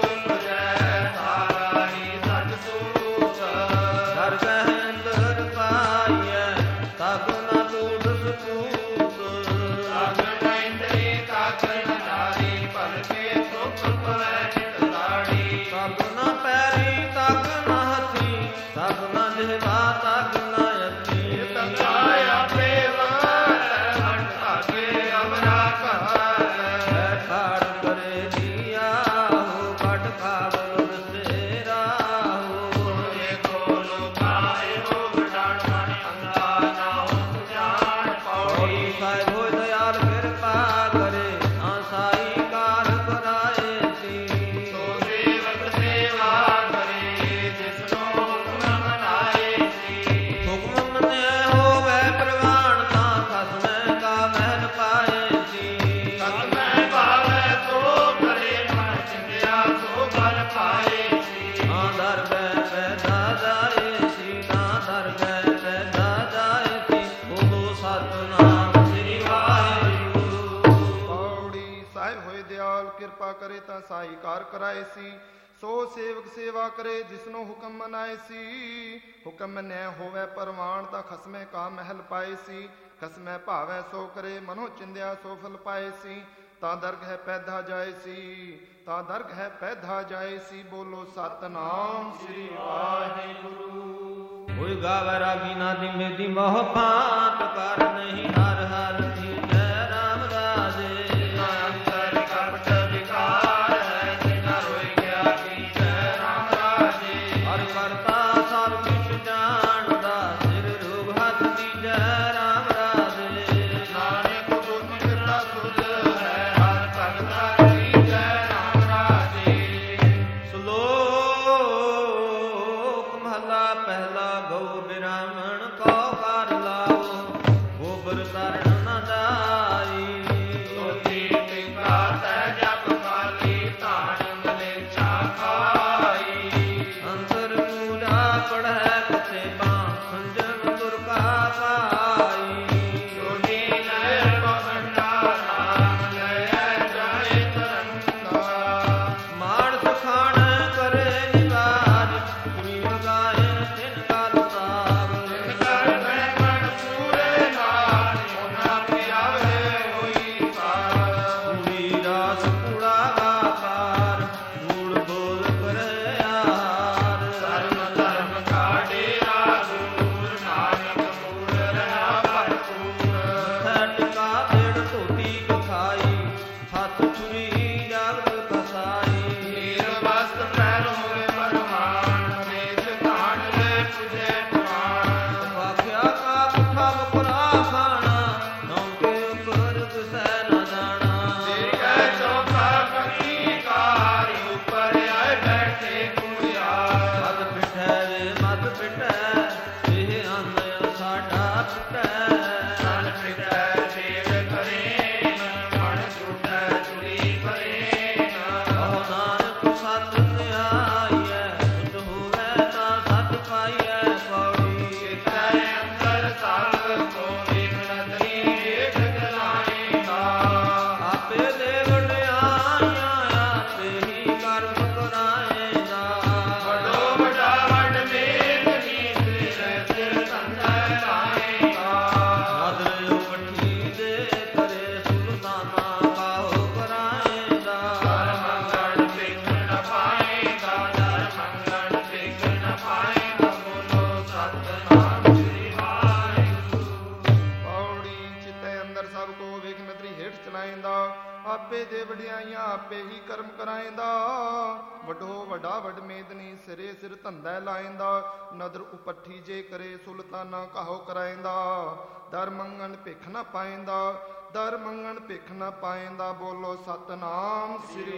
ਉਪਜੈ ਸਾਰਾ ਹੀ ਸੱਚ ਸੂਤ। ਘਰ ਕਹਿ ਅੰਦਰ ਪਾਈਐ ਤਗ ਨ ਟੂਟ ਸਪੂਤ। ਤਗ ਨੈਂਦਰੀ ਤਗ ਨ ਨਾਰੀ ਭਲਕੇ ਸੁਖ ਪਵੈ ਚਿਤ ਤਾੜੀ। ਤਗ ਨ ਪੈਰੀ ਤਗ ਨ ਹੱਥੀ ਤਗ ਨ ਜਿਹਵਾ ਤਗ ਨ ਅੱਖੀ। ਤੰਗਾਇਆ ਪ੍ਰੇਮ ਹੰਡ ਆਗੇ ਅਮਰਾ ਘਰ। ਖਾੜ ਕਰੇ ਦੀਆ ਹੋ ਕੱਢ ਕਾਬਲ ਤੇਰਾ ਹੋ। ਏਕੋ ਲੋਕਾਏ ਹੋ ਵਡਾਣ ਮਣ ਅੰਗਾ ਨਾ ਹੋ ਜਾਣ ਪੌੜੀ ਪੌੜੀ। ਸਾਹਿਬ ਹੋਇ ਦਇਆਲ ਕਿਰਪਾ ਕਰੇ ਨਾ ਸਾਈ ਕਾਰ ਕਰਾਏ ਸੀ। ਸੋ ਸੇਵਕ ਸੇਵਾ ਕਰੇ ਜਿਸਨੋ ਹੁਕਮ ਮਨਾਏ ਸੀ। ਹੁਕਮ ਮੰਨਿਆ ਹੋਵੇ ਪ੍ਰਵਾਨ ਤਾਂ ਖਸਮੈ ਕਾ ਮਹਿਲ ਪਾਏ ਸੀ। ਸਤ ਮੈਂ ਭਾਵੈ ਸੋ ਕਰੇ ਮਨ ਚਿੰਦਿਆ ਸੋ ਬਲ ਪਾਏ ਸੀ। ਨਾ ਦਰ ਬੈ ਪੈਦਾ ਜਾਏ ਸੀ ਨਾ ਦਰ ਬੈ ਪੈਦਾ ਜਾਏ ਸੀ। ਬੋਲੋ ਸਤਿਨਾਮ ਸ੍ਰੀ ਵਾਹਿਗੁਰੂ। ਪੌੜੀ ਸਾਹਿਬ ਹੋਏ ਦਿਆਲ ਕਿਰਪਾ ਕਰੇ ਤਾਂ ਸਾਈ ਕਾਰ ਕਰਾਏ ਸੀ। ਸੋ ਸੇਵਕ ਸੇਵਾ ਕਰੇ ਜਿਸਨੂੰ ਹੁਕਮ ਮਨਾਏ ਸੀ। ਹੁਕਮ ਮੰਨਿਆ ਹੋਵੇ ਪਰਵਾਨ ਤਾਂ ਖਸਮੇ ਕਾ ਮਹਿਲ ਪਾਏ ਸੀ। ਖਸਮੈ ਭਾਵੈ ਸੋ ਕਰੇ ਮਨੋ ਚਿੰਦਿਆ ਸੋ ਫਲ ਪਾਏ ਸੀ। ਤਾਂ ਦਰਗ ਹੈ ਪੈਦਾ ਜਾਏ ਸੀ ਤਾਂ ਦਰਗ ਹੈ ਪੈਦਾ ਜਾਏ ਸੀ। ਬੋਲੋ ਸਤਨਾਮ ਸ੍ਰੀ ਵਾਹਿਗੁਰੂ। ਹੋਇ ਗਾਵੈ ਰਾਗੀ ਨਾ ਦਿਮੇ ਦੀ ਮੋਹ ਭਾਂਤ ਕਰ ਨਹੀਂ ਹਰ ਹਰ ਦੀ ਜੈ ਰਾਮ ਰਾਜੇ। ਨਾ ਅੰਤਰ ਕਪਟ ਵਿਕਾਰ ਹੈ ਜਿਨਾ ਰੋਇ ਗਿਆ ਕੀ ਜੈ ਰਾਮ ਰਾਜੇ। ਹਰ ਕਰਤਾ ਸਭ ਕਿਛ ਜਾਣਦਾ ਸਿਰ ਰੂਪ ਹੱਥ ਦੀ ਜੈ ਰਾਮ ਰਾਜੇ। ਨਾਨਕ ਗੁਰਮੁਖ ਦਾ ਸੁਧ ਹੈ ਹਰ ਭਗਤਾ ਕੀ ਜੈ ਰਾਮ ਰਾਜੇ। ਸ਼ਲੋਕ ਮਹਲਾ ਪਹਿਲਾ ਗਉ ਬਿਰਾਮਣ ਕੋ ਕਰ ਲਾਓ ਗੋਬਰ ਤਰਨ ਨ ਜਾਈ। ਸੋਤੀ ਟਿਕਾ ਤੈ ਜਪ ਕਾਲੀ ਧਾਨ ਮਲੇਛਾ ਖਾਈ। ਅੰਤਰ ਪੂਜਾ ਪੜ੍ਹੈ ਕਤੇਬਾ ਸੰਜਮ ਦੁਰਗਾ ਪਾਈ। ਸੋਨੀ ਨੈ ਭਵੰਡਾ ਨਾਮ ਲੈ ਜਾਏ ਤਰੰਗਾ। ਮਾਨਸ ਖਾਣ ਕਰੇ ਨਿਵਾਜ ਸੁਣੀ ਲਗਾਏ ਤਿਨ ਕਲ ਤਾਬ। ਕਰ ਮੈਂ ਮਨ ਪੂਰੇ ਨਾਲ ਉਹਨਾਂ ਪਿਆਵੇ ਹੋਈ ਸਾਰ। ਪੂਰੀ ਰਾਸ ਕੂੜਾ ਗਾਕਾਰ ਮੂੜ ਬੋਲ ਕਰੇ ਆਹਾਰ। ਧਰਮ ਧਰਮ ਕਾ ਡੇਰਾ ਦੂਰ ਨਾਨਕ ਮੂੜ ਰਹਾ ਭਰਪੂਰ। ਟਿਕਾ ਦੇੜ ਧੋਤੀ ਕਖਾਈ ਹੱਥ ਛੁਰੀ ਜਾਗਤ ਕਸਾਈ। ਨੀਰ ਵਸਤ ਪਹਿਨ ਹੋਏ ਪਰਮਾਨ ਮੇਜ ਧਾਨ ਲੈ ਪੁਜੇ ਪੁਰਾਣ। ਵਾਖਿਆ ਕਾ ਪੁੱਠਾ ਮੁਕਰਾ ਖਾਣਾ ਨੌਕੇ ਉੱਪਰ ਕਿਸੈ ਨ ਜਾਣਾ। ਦੇਖੈ ਚੌਕਾ ਕੰਗੀਕਾਰ ਉੱਪਰ ਆਏ ਬੈਠੇ ਕੁੜਿਆਰ। ਮਦ ਪਿਠੈ ਰੇ ਮਦ ਪਿਠੈ ਇਹ ਅੰਨ ਸਾਡਾ ਪਿਠੈ। ਮਨ ਪਿਟੈ ਛੇੜ ਕਰੇ ਮਨ ਝੂਠੈ ਚੁਰੀ ਕਰੇ ਕਹੋ ਨਾਨਕ ਸਤਿ ਧਿਆਈਐ ਸੁਧ ਹੋਵੈ ਤਾਂ ਸਤਿ ਪਾਈਐ। ਪੌੜੀ ਚਿਤੈ ਅੰਦਰ ਸੰਗ ਕੋ ਵਿਗਣਤਰੀ ਵੇਖ ਜਲਾਏਗਾ। ਆਪੇ ਦੇ ਵਡਿਆਈਆਂ ਆਪੇ ਹੀ ਕਰਮ ਕਰਾਏਗਾ। ਵੱਡੋ ਵੱਡਾ ਵੱਡ ਮੇਲ ਨੀਤ ਸਿਰ ਧੰਦਾ ਲਾਏਗਾ। ਨਾਦਰ ਉਪਠੀ ਦੇ ਕਰੇ ਸੁਲਤਾਨਾ ਕਾਹੋ ਕਰਾਏਗਾ। ਦਰ ਮੰਗਣ ਸਿੱਖ ਨ ਪਾਏਗਾ ਦਰ ਮੰਗਣ ਸਿੱਖ ਨ ਪਾਏਗਾ। ਬੋਲੋ ਸਤਿਨਾਮ ਸ੍ਰੀ ਵਾਹਿਗੁਰੂ। ਪੌੜੀ ਚਿੱਤੇ ਅੰਦਰ ਸਭ ਕੋ ਵੇਖ ਨਦਰੀ ਹੇਠ ਚਲਾਏਂਦਾ। ਆਪੇ ਦੇ ਵਡਿਆਈਆਂ ਆਪੇ ਹੀ ਕਰਮ ਕਰਾਏਂਦਾ। ਵੱਡੋ ਵੱਡਾ ਵੱਡ ਮੇਦਨੀ ਸਿਰੇ ਸਿਰ ਧੰਦਾ ਲਾਏਂਦਾ। ਨਦਰ ਉਪੱਠੀ ਜੇ ਕਰੇ ਸੁਲਤਾਨਾ ਕਾਹੋ ਕਰਾਏਂਦਾ। ਦਰ ਮੰਗਣ ਭਿਖ ਨ ਪਾਏਂਦਾ ਦਰ ਮੰਗਣ ਭਿਖ ਨ ਪਾਏਂਦਾ। ਬੋਲੋ ਸਤਿਨਾਮ ਸ੍ਰੀ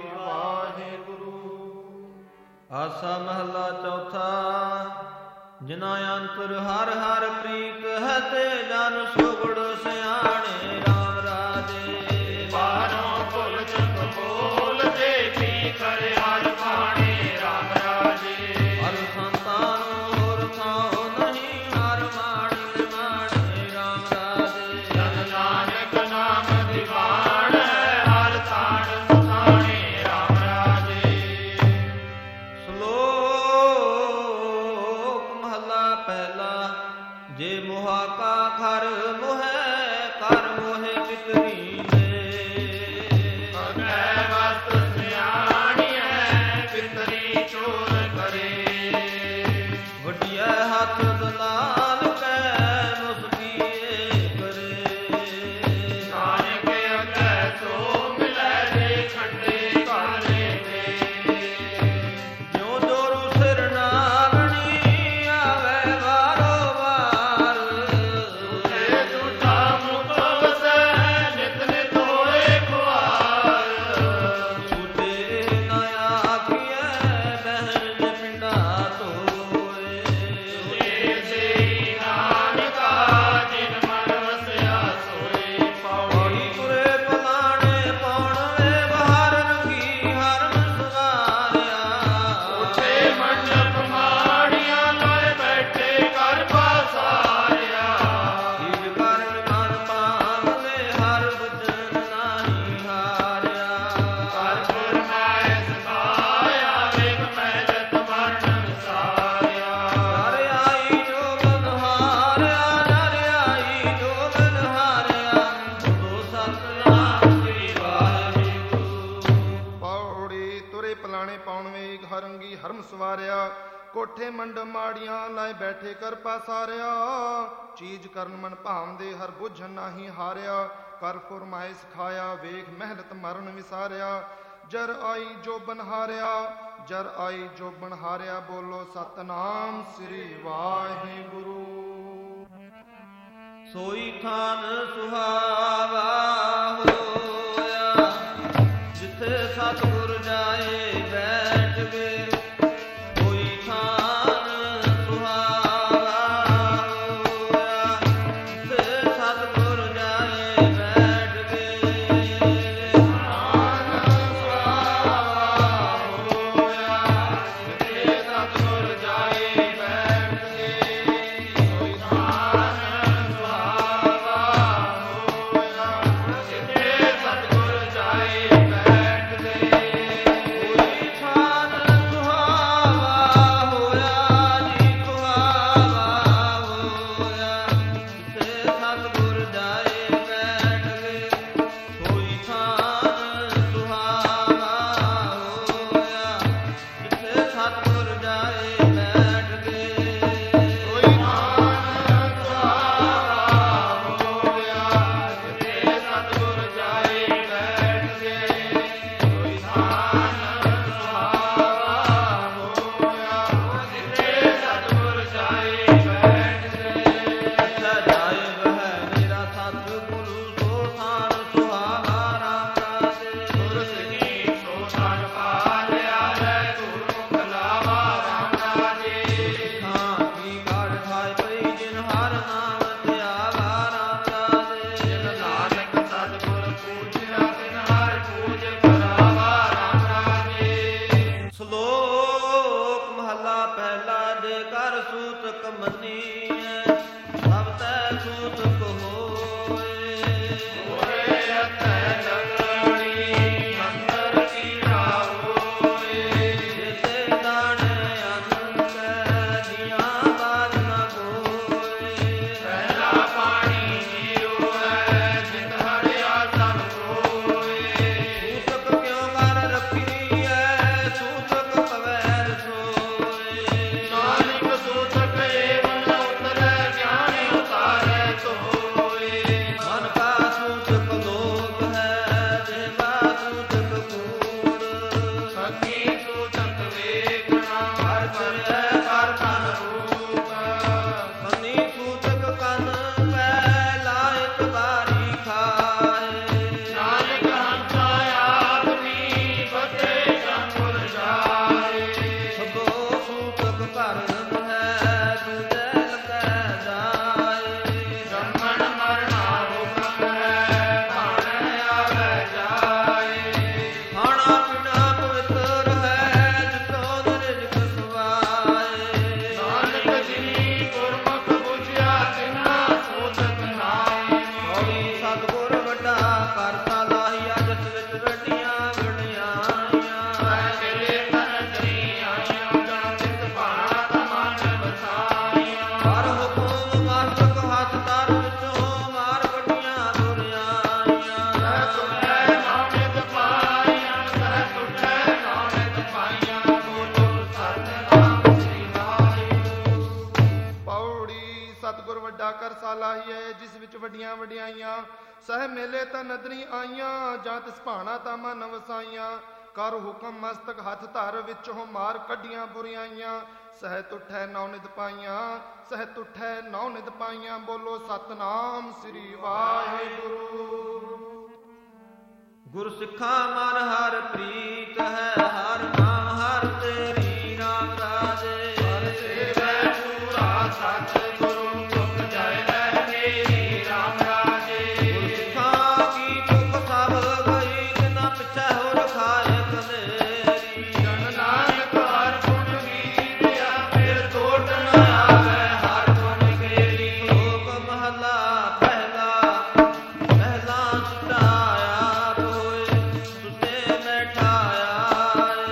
ਵਾਹਿਗੁਰੂ। ਆਸਾ ਮਹਲਾ ਚੌਥਾ ਜਿਨਾ ਅੰਤਰ ਹਰ ਹਰ ਪ੍ਰੀਤ ਹੈ ਤੇ ਜਨ ਸੁਗੜ ਸਿਆਣੇ ਰਾਮ ਰਾਜੇ। ਬਾਹਰੋਂ ਭੁੱਲ ਚੁੱਕ ਬੋਲ ਦੇ ਪੀ ਕਰ ਹਰ ਪਵਨ ਵੇਗ ਹਰੰਗੀ ਹਰਮ ਸਵਾਰਿਆ। ਕੋਠੇ ਮੰਡ ਮਾੜੀਆਂ ਲਾਏ ਬੈਠੇ ਕਰ ਪਾਸਾਰਿਆ। ਚੀਜ਼ ਕਰਨ ਮਨ ਭਾਵਦੇ ਹਰ ਬੁੱਝਣ ਨਾਹੀ ਹਾਰਿਆ। ਕਰ ਫੁਰਮਾਏ ਸਿਖਾਇਆ ਵੇਖ ਮਹਿਲਤ ਮਰਨ ਵਿਸਾਰਿਆ। ਜਰ ਆਈ ਜੋ ਬਨਹਾਰਿਆ ਜਰ ਆਈ ਜੋ ਬਨਹਾਰਿਆ। ਬੋਲੋ ਸਤਨਾਮ ਸ੍ਰੀ ਵਾਹਿਗੁਰੂ। ਸੋਈ ਥਾਨ ਸੁਹਾਵਾ ਹੋਇਆ ਜਿੱਥੇ ਸਤਿਗੁਰ ਜਾਏ ਬੈਠ ਗਏ। ਕੋਈ ਥਾਨ ਸੁਹਾਵਾ ਹੋਇਆ ਜਿੱਥੇ ਸਤਿਗੁਰ ਜਾਏ ਬੈਠ ਗਏ। ਥਾਨ ਸੁਹਾਵਾ ਹੋਇਆ ਜਿੱਥੇ ਸਤਿਗੁਰ ਜਾਏ ਬੈਠ ਗਏ। ਕੋਈ ਥਾਨ ਵੱਡੀਆਂ ਵਡਿਆਈਆਂ ਸਹਿ ਮੇਲੇ ਤਾਂ ਨਦਰੀ ਆਈਆਂ। ਜਾਂ ਤਿਸ ਭਾਣਾ ਤਾਂ ਮਨ ਵਸਾਈਆਂ। ਕਰ ਹੁਕਮ ਮਸਤਕ ਹੱਥ ਧਰ ਵਿੱਚੋਂ ਮਾਰ ਕੱਢੀਆਂ ਬੁਰੀਆਈਆਂ। ਸਹਿ ਤੁਠੈ ਨੌ ਨਿਧ ਪਾਈਆਂ ਸਹਿ ਤੁਠੈ ਨੌ ਨਿਧ ਪਾਈਆਂ। ਬੋਲੋ ਸਤਨਾਮ ਸ੍ਰੀ ਵਾਹਿਗੁਰੂ। ਗੁਰ ਸਿੱਖਾ ਮਨ ਹਰ ਪ੍ਰੀਤ ਹੈ ਹਰ ਨਾਮ ਹਰ ਤੇਰੀ ਰਾਮ ਰਾਜੇ। ਹਰ ਸੇਵੈ ਪੂਰਾ ਸਤ ਪਹਿਲਾ ਸੁਟਾਇਆ ਹੋਏ ਸੁਤੇ ਬੈਠਾਇਆ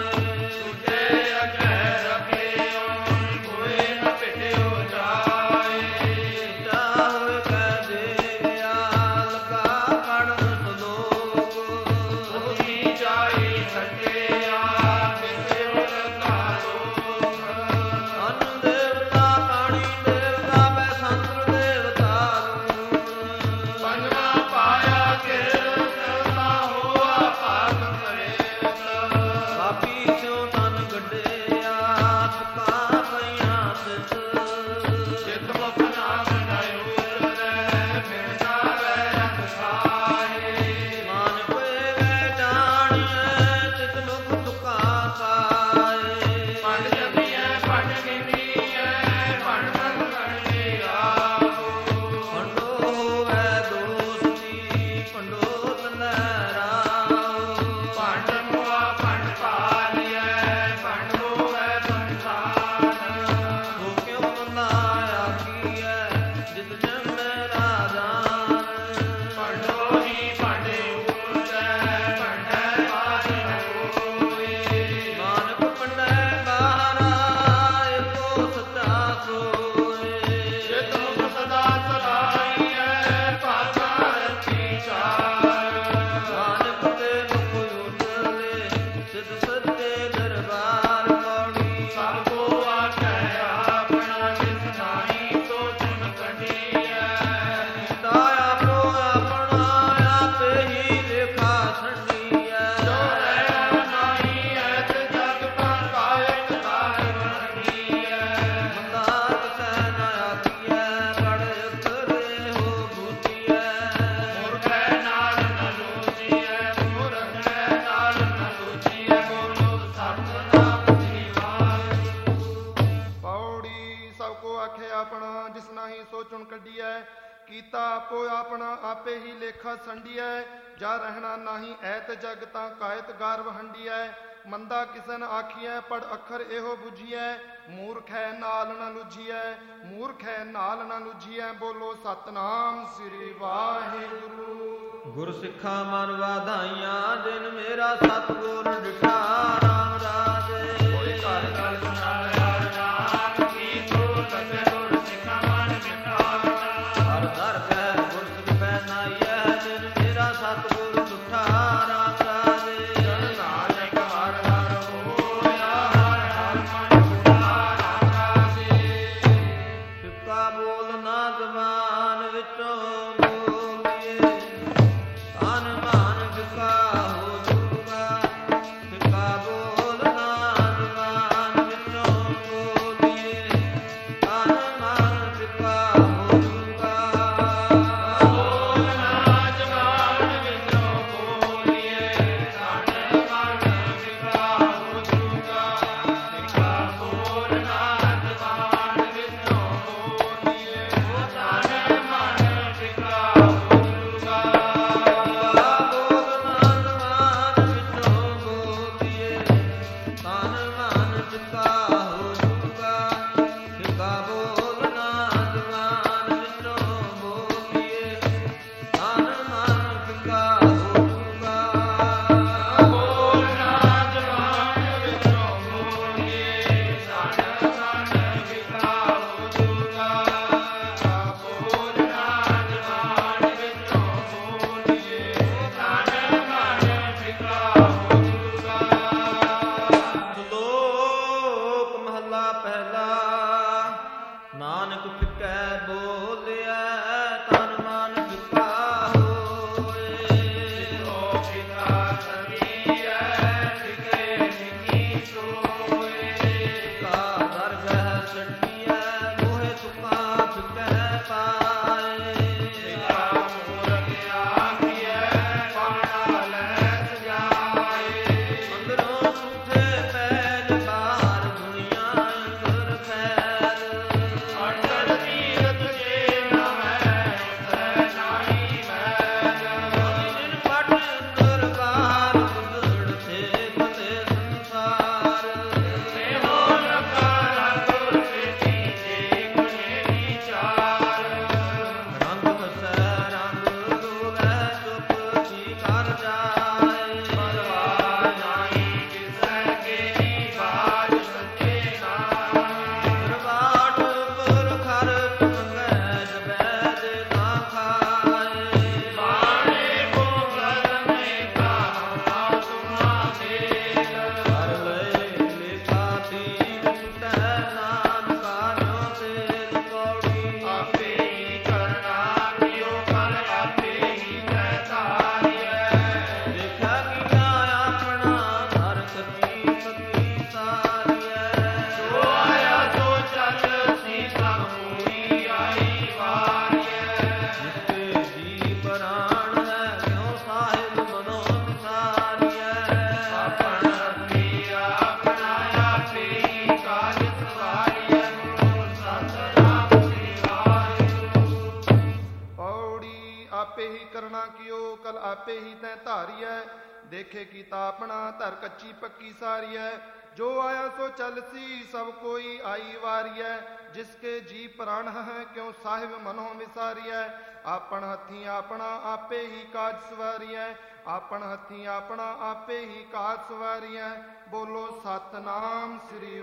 ਆਪਣਾ ਜਿਸ ਨਾਹੀ ਸੋ ਚੁਣ ਕੱਢੀਐ। ਕੀਤਾ ਆਪੋ ਆਪਣਾ ਆਪੇ ਹੀ ਲੇਖਾ ਸੰਡੀਐ। ਜਾ ਰਹਿਣਾ ਨਾਹੀ ਐਤ ਜਗ ਤਾਂ ਕਾਇਤ ਗਾਰਵ ਹੰਡੀਐ। ਮੰਦਾ ਕਿਸਨ ਆਖੀਐ ਪੜ ਅੱਖਰ ਇਹੋ ਬੁਝੀਐ। ਮੂਰਖ ਹੈ ਨਾਲ ਨਾ ਲੁਝੀਐ, ਮੂਰਖ ਹੈ ਨਾਲ ਨਾ ਲੁਝੀਐ। ਬੋਲੋ ਸਤਨਾਮ ਸ੍ਰੀ ਵਾਹਿਗੁਰੂ। ਗੁਰ ਸਿੱਖਾ ਮਨ ਵਾਧਾਈਆਂ ਜਿਨ ਮੇਰਾ ਸਤਿਗੁਰ ਡਿਠਾ। ਰਾਮ ਰਾਜੇ ਕੋਈ ਘਰ ਘਰ ਸੁਣਾਇਆ ਨਾਮ ਕੀ ਤੂੰ ਤਤੇ ਗੁਰ ਸਿੱਖਾ ਮਨ ਮਿਟਾਵਾ। ਹਰ ਦਰ ਕਹਿ ਗੁਰ ਸਿੱਖ ਪੈ ਨਾਈਐ ਜਿਨ ਮੇਰਾ ਸਤਿਗੁਰ ਡਿਠਾ। ਰਾਮ ਰਾਜੇ ਜਨ ਨਾਨਕ ਹਰ ਹਰ ਹੋਇਆ ਹਰ ਹਰ ਮਨ ਸੁਣਾ। ਰਾਮ ਰਾਜੇ ਫਿੱਕਾ ਬੋਲ ਨਾ ਜ਼ਬਾਨ ਵਿੱਚੋਂ ਬੋਲੀਏ। ਤਨ ਮਨ ਫਿੱਕਾ ਹੋ ਜੂਗਾ। ਫਿੱਕਾ ਬੋਲ ਨਾ ਜ਼ਬਾਨ ਵਿੱਚੋਂ ਬੋਲੀਏ। ਤਨ ਮਨ ਫਿੱਕਾ ਹੋ ਜੂਗਾ। ਬੋਲ ਨਾ ਜ਼ਬਾਨ ਵਿੱਚੋਂ ਬੋਲੀਏ। ਤਨ ਮਨ ਫਿੱਕਾ ਹੋ ਜੂਗਾ। ਫਿੱਕਾ ਬੋਲ ਨਾ ਜ਼ਬਾਨ ਵਿੱਚੋਂ ਬੋਲੀਏ। ਤਨ ਮਨ ਫਿੱਕਾ ਹੋ ਜੂਗਾ। ਫਿੱਕਾ ਬੋਲ ਨਾ ਜ਼ਬਾਨ ਵਿੱਚੋਂ ਬੋਲੀਏ। ਤਨ ਮਨ ਫਿੱਕਾ ਹੋ ਜੂਗਾ। ਬੋਲ ਨਾ ਜ਼ਬਾਨ ਵਿੱਚੋਂ ਬੋਲੀਏ। ਤਨ ਮਨ ਫਿੱਕਾ ਹੋ ਜੂਗਾ। ਬੋਲ ਨਾ ਜ਼ਬਾਨ ਵਿੱਚੋਂ ਬੋਲੀਏ। ਤਨ ਮਨ ਫਿੱਕਾ ਹੋ ਜੂਗਾ। ਸ਼ਲੋਕ ਮਹਲਾ ਪਹਿਲਾ। ਨਾਨਕ ਫਿੱਕੈ ਬੋਲਿਆ ਤਨ ਮਨ ਫਿੱਕਾ ਹੋਏ। ਓ ਫਿੱਕਾ ਸਰੀਐ ਫਿੱਕੇ ਨਿਕੀ ਸੋਏ। ਫਿੱਕਾ ਦਰਗਹ ਛੱਡੀਐ ਮੋਹਿ ਤੁਕਾਂ ਫਿੱਕੈ ਪਾਏ। ਫਿੱਕਾ ਮੂਰਖ ਆਖੀਐ ਪਾਣਾ ਲੈ ਸਜਾਏ। ਅੰਦਰੋਂ ਝੂਠੇ ਪੈਲ ਬਾਹਰ ਦੁਨੀਆ ਅੰਦਰ ਫੈਲ। ਅਟਲ ਤੀਰਥ ਜੇ ਨਾ ਮੈਂ ਉਤਰੈ ਨਾਹੀ ਮੈਲ। ਜਿਨ ਪਟ ਅੰਦਰ ਬਾਹਰ ਉਗੜ ਸੇ ਫਤੇ ਸੰਸਾਰ। ਇਹੋ ਲੱਗਾ ਰੰਗ ਸੇਤੀ ਜੇ ਗੁਨੇ ਵਿਚਾਰ। ਰੰਗ ਵਸੈ ਰੰਗ ਦੋਵੈ ਚੁੱਪ ਕੀ ਕਰ ਜਾਏ। ਪਰਵਾਹ ਨਾਹੀ ਕਿਸੈ ਕੇਰੀ ਬਾਜ ਸੱਚੇ ਨਾਮ। ਦਰਬਾਰ ਪਰ ਖਰਚ ਮੰਗੈ ਜਬੈ ਦੇ ਨਾ ਖਾਏ। ਬਾਣੇ ਕੋ ਗਰਮੇ ਕਾਮਾ ਤੁਮਾ ਮੇਲ। ਕਰ ਲਏ ਲੇਖਾ ਤੀਰ ਛੁਟੈ ਨਾਨਕਾ ਜੋ ਤੇਲ ਕੌੜੀ। ਆਪੇ ਹੀ ਕਰਨਾ ਕਿਉ ਕਰ ਆਪੇ ਹੀ ਤੈ ਧਾਰਿਐ। ਦੇਖਾ ਕੀਆ ਆਪਣਾ ਹਰ ਸਤੀ ਸਤੀ ਸਾਰੀਐ। ਜੋ ਆਇਆ ਸੋ ਚੱਲ ਸੀ ਸਭ ਪੂਰੀ ਆਈ ਵਾਰੀਐ। ਜਿਸਕੇ ਜੀ ਪ੍ਰਾਣ ਹੈ ਕਿਉ ਸਾਹਿਬ ਮਨੋ ਵਿਸਾਰੀਐ। ਆਪਣ ਹੱਥੀ ਆਪਣਾ ਆਪੇ ਹੀ ਕਾਜ ਸਵਾਰੀਐ। ਗੁਰੂ ਸਤਿਨਾਮ ਸ੍ਰੀ ਵਾਹਿਗੁਰੂ। ਪੌੜੀ ਆਪੇ ਹੀ ਕਰਣਾ ਕਿਓ ਕਲ ਆਪੇ ਹੀ ਤੈ ਧਾਰੀਐ। ਦੇਖੇ ਕੀਤਾ ਆਪਣਾ ਧਰ ਕੱਚੀ ਪੱਕੀ ਸਾਰੀਐ। ਜੋ ਆਇਆ ਸੋ ਚਲਸੀ ਸਭ ਕੋਈ ਆਈ ਵਾਰੀਐ। ਜਿਸਕੇ ਜੀ ਪ੍ਰਾਣ ਹੈ ਕਿਉ ਸਾਹਿਬ ਮਨੋ ਵਿਸਾਰੀਐ। ਆਪਣ ਹੱਥੀ ਆਪਣਾ ਆਪੇ ਹੀ ਕਾਜ ਸਵਾਰੀਐ। ਆਪਣ ਹੱਥੀ ਆਪਣਾ ਆਪੇ ਹੀ ਕਾਜ ਸਵਾਰੀਐ। ਬੋਲੋ ਸਤਨਾਮ ਸ੍ਰੀ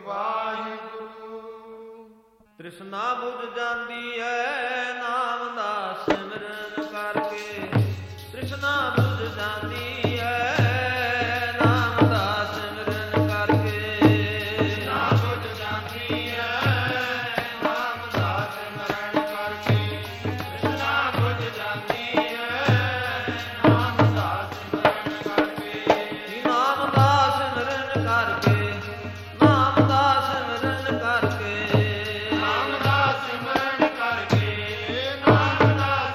ਵਾਹਿਗੁਰੂ। ਤ੍ਰਿਸ਼ਨਾ ਬੁਝ ਜਾਂਦੀ ਹੈ ਨਾਮ ਦਾ ਸਿਮਰਨ ਕਰਕੇ। ਤ੍ਰਿਸ਼ਨਾ ਬੁਝ ਜਾਂਦੀ ਹੈ ਨਾਮ ਦਾ ਸਿਮਰਨ ਕਰਕੇ। ਨਾ ਬੁਝ ਜਾਂਦੀ ਹੈ ਨਾਮ ਦਾ ਸਿਮਰਨ ਕਰਕੇ। ਨਾ ਬੁਝ ਜਾਂਦੀ ਹੈ ਨਾਮ ਦਾ ਸਿਮਰਨ ਕਰਕੇ। ਨਾਮ ਦਾ ਸਿਮਰਨ ਕਰਕੇ। ਨਾਮ ਦਾ ਸਿਮਰਨ ਕਰਕੇ। ਨਾਮ ਦਾ ਸਿਮਰਨ ਕਰਕੇ। ਨਾਮ ਦਾ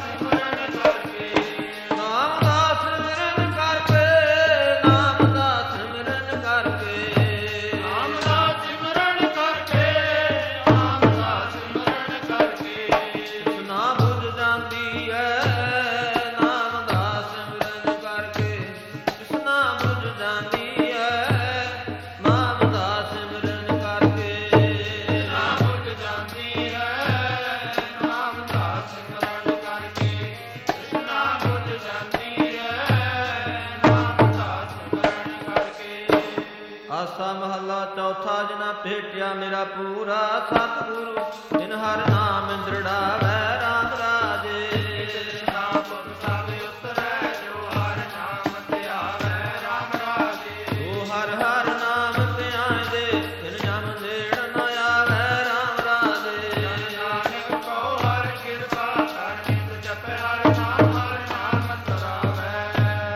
ਨਾ ਭੇਟਿਆ ਮੇਰਾ ਪੂਰਾ ਸਤਿਗੁਰੂ ਜਿਨ ਹਰ ਨਾਮ ਦ੍ਰਿੜਾਵੈ ਰਾਮ ਰਾਜੇ ਨਾਮ ਗੁਰ ਸਭ ਉਤਰੈ ਜੋ ਹਰ ਨਾਮ ਧਿਆਵੈ ਰਾਮ ਰਾਜੇ ਉਹ ਹਰ ਹਰ ਨਾਮ ਧਿਆਇਂਦੇ ਤਿਨ ਜਮ ਨੇੜ ਨ ਆਵੈ ਰਾਮ ਰਾਜੇ ਨਾਨਕ ਕਉ ਹਰ ਕਿਰਪਾ ਕਰ ਨਿਤ ਜਪੈ ਹਰ ਨਾਮ ਹਰ ਨਾਮ ਤਰਾਵੈ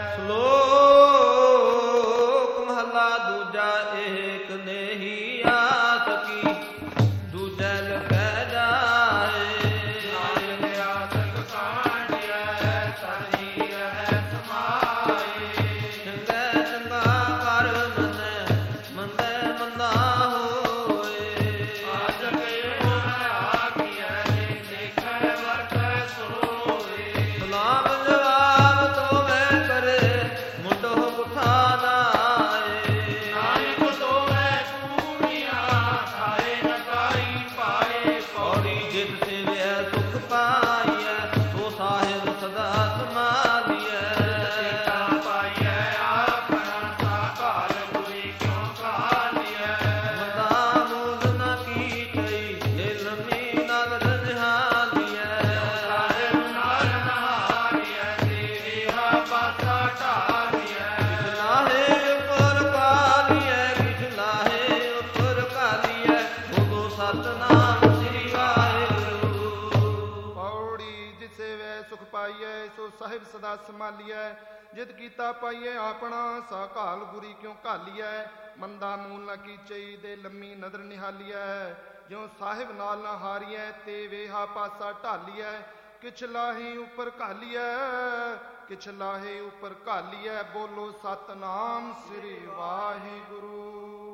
ਸ਼ਲੋਕ ਮਹਲਾ ਦੂਜਾ ਏਕ ਨੇਹੀ ਆਸ ਕੀ ਦੂਜੈ ਲਖੈ ਜਾਏ ਨਾਨਕ ਆਸਕ ਕਾਂਢਿਐ ਸਰਣੀ ਰਹਿ ਸਮਾਏ ਚੰਗਾ ਚੰਗਾ ਕਰ ਮੰਨੈ ਮੰਦੈ ਮੰਦਾ ਹੋਏ ਆਜ ਕੇ ਆਖੀਐ ਜੇ ਦੇਖੈ ਵਰਤੈ ਸੋਏ ਸਲਾਮ ਜਵਾਬ ਤੋਵੇ ਕਰੇ ਮੁੰਡੋ ਪੁੱਠਾ ਨਾਏ ਨਾਨਕ ਤੋਵੈ ਕੂੜੀਆਂ ਖਾਏ ਨ ਕਾਈ ਪਾਏ ਔੜੀ ਜਿਤ ਸੇਵਿਆ ਸੁਖ ਪਾਈਐ ਸੋ ਸਾਹਿਬ ਸਦਾ ਸਮਾਲੀਐ ਸੀਤਾ ਪਾਈਐ ਆਪਣਾ ਸਾਕਾਲ ਗੁਰੀ ਕਿਉ ਕਾਲੀਐ ਮਦਾ ਮੂਲ ਨ ਕੀਟਈ ਇਹ ਲੰਮੀ ਨਗਰ ਨਿਹਾਲੀਐ ਸਾਹਿਬ ਨਾਲ ਨਹਾਰੀਐ ਤੇਰੀ ਹਾ ਪਾਸਾ ਢਾਲੀਐ ਲਾਹੇ ਉੱਪਰ ਕਾਲੀਐ ਕਿਛ ਲਾਹੇ ਉੱਪਰ ਕਾਲੀਐ ਬੋਲੋ ਸਤਨਾਮ ਸ੍ਰੀ ਵਾਹਿਗੁਰੂ ਪੌੜੀ ਜਿਤ ਸੇਵੈ ਸੁਖ ਪਾਈਐ ਸੋ ਸਾਹਿਬ ਸਦਾ ਸੰਭਾਲੀਐ ਜਿਤ ਕੀਤਾ ਪਾਈਐ ਆਪਣਾ ਸਾ ਘਾਲ ਗੁਰੀ ਕਿਉ ਘਾਲੀਐ ਮੰਦਾ ਮੂਲ ਨ ਕੀਚਈ ਦੇ ਲੰਮੀ ਨਦਰ ਨਿਹਾਲੀਐ ਜਿਉ ਸਾਹਿਬ ਨਾਲ ਨਾ ਹਾਰੀਐ ਤੇ ਵੇਹਾ ਪਾਸਾ ਢਾਲੀਐ ਕਿਛ ਲਾਹੀ ਉੱਪਰ ਘਾਲੀਐ ਕਿਛ ਲਾਹੇ ਉੱਪਰ ਘਾਲੀਐ ਬੋਲੋ ਸਤਨਾਮ ਸ੍ਰੀ ਵਾਹਿਗੁਰੂ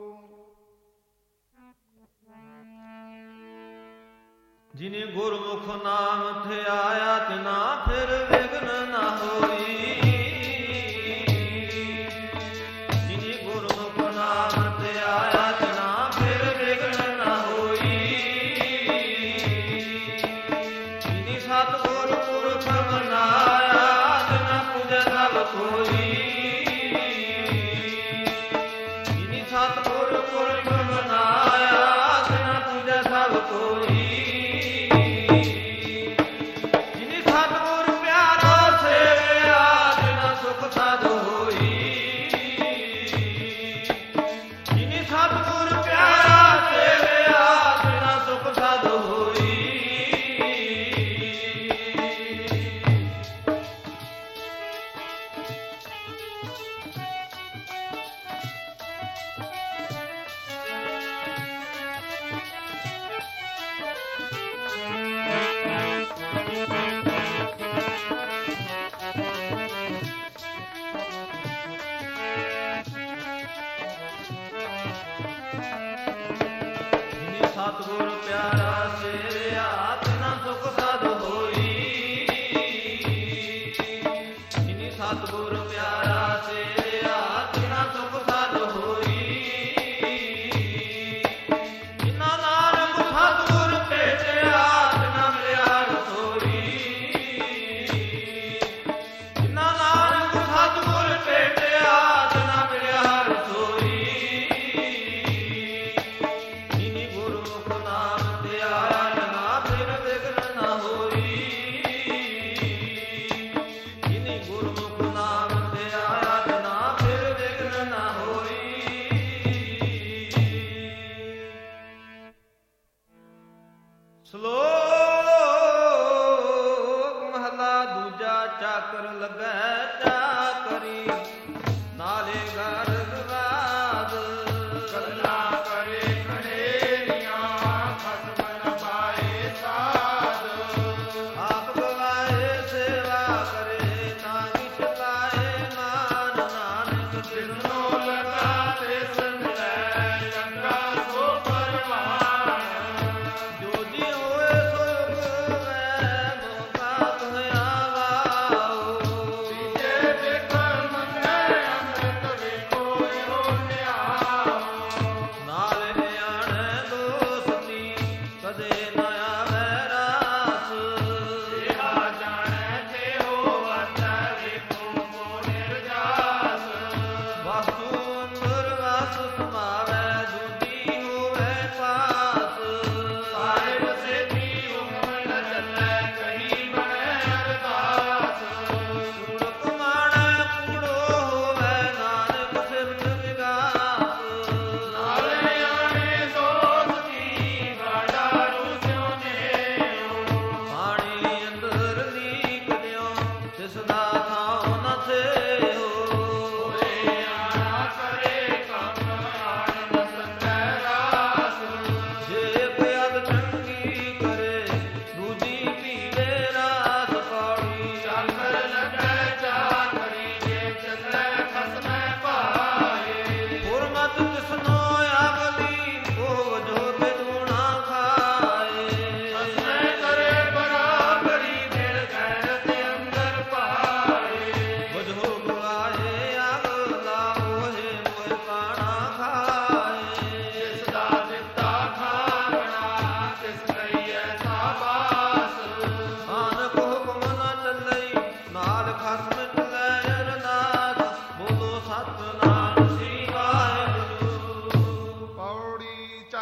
ਜਿਨੇ ਗੁਰਮੁਖ ਨਾਮ ਧਿਆਇਆ ਤਿਨਾ ਫਿਰ ਵਿਗਨ ਨਾ ਹੋਈ ਜਿਨੇ ਗੁਰਮੁਖ ਨਾਮ ਧਿਆਇਆ ਤਿਨਾ ਫਿਰ ਵਿਗਨ ਨਾ ਹੋਈ ਜਿਨੇ ਸਤਿਗੁਰ ਪੁਰਖ ਮਨਾਇਆ ਤਿਨਾ ਪੂਜੈ ਸਭ ਕੋਈ ਜਿਨੇ ਸਤਿਗੁਰ ਪੁਰਖ ਮਨਾਇਆ ਤਿਨਾ ਪੂਜੈ ਸਭ ਕੋਈ ਜਿਨੀ ਸਤਿਗੁਰ ਪਿਆਰਾ ਸੇਵਿਆ ਤਿਨਾ ਸੁਖ ਸਾਧ ਹੋਈ ਜਿਨੀ ਸਤਿਗੁਰ ਪਿਆਰਾ ਸੇਵਿਆ ਤਿਨਾ ਸੁਖ ਸਾਧ ਹੋਈ ਜਿਨੀ ਸਤਿਗੁਰ ਪਿਆਰਾ ਸੇਵਿਆ ਤਿਨਾ ਸੁਖ ਸਾਧ ਹੋਈ ਜਿਨੀ ਸਤਿਗੁਰ ਪਿਆਰਾ ਸੇਵਿਆ ਤਿਨਾ ਸੁਖ ਸਾਧ ਹੋਈ ਜਿਨਾ ਨਾਨਕ ਸਤਿਗੁਰ ਭੇਟਿਆ ਤਿਨਾ ਮਿਲਿਆ ਰਸੋਈ ਜਿਨਾ ਨਾਨਕ ਸਤਿਗੁਰ ਭੇਟਿਆ ਤਿਨਾ ਮਿਲਿਆ ਰਸੋਈ ਜਿਨੀ ਗੁਰਮੁਖ ਨਾਮ ਧਿਆਇਆ ਨਾ ਫਿਰ ਵਿਗਨ ਨਾ ਹੋਈ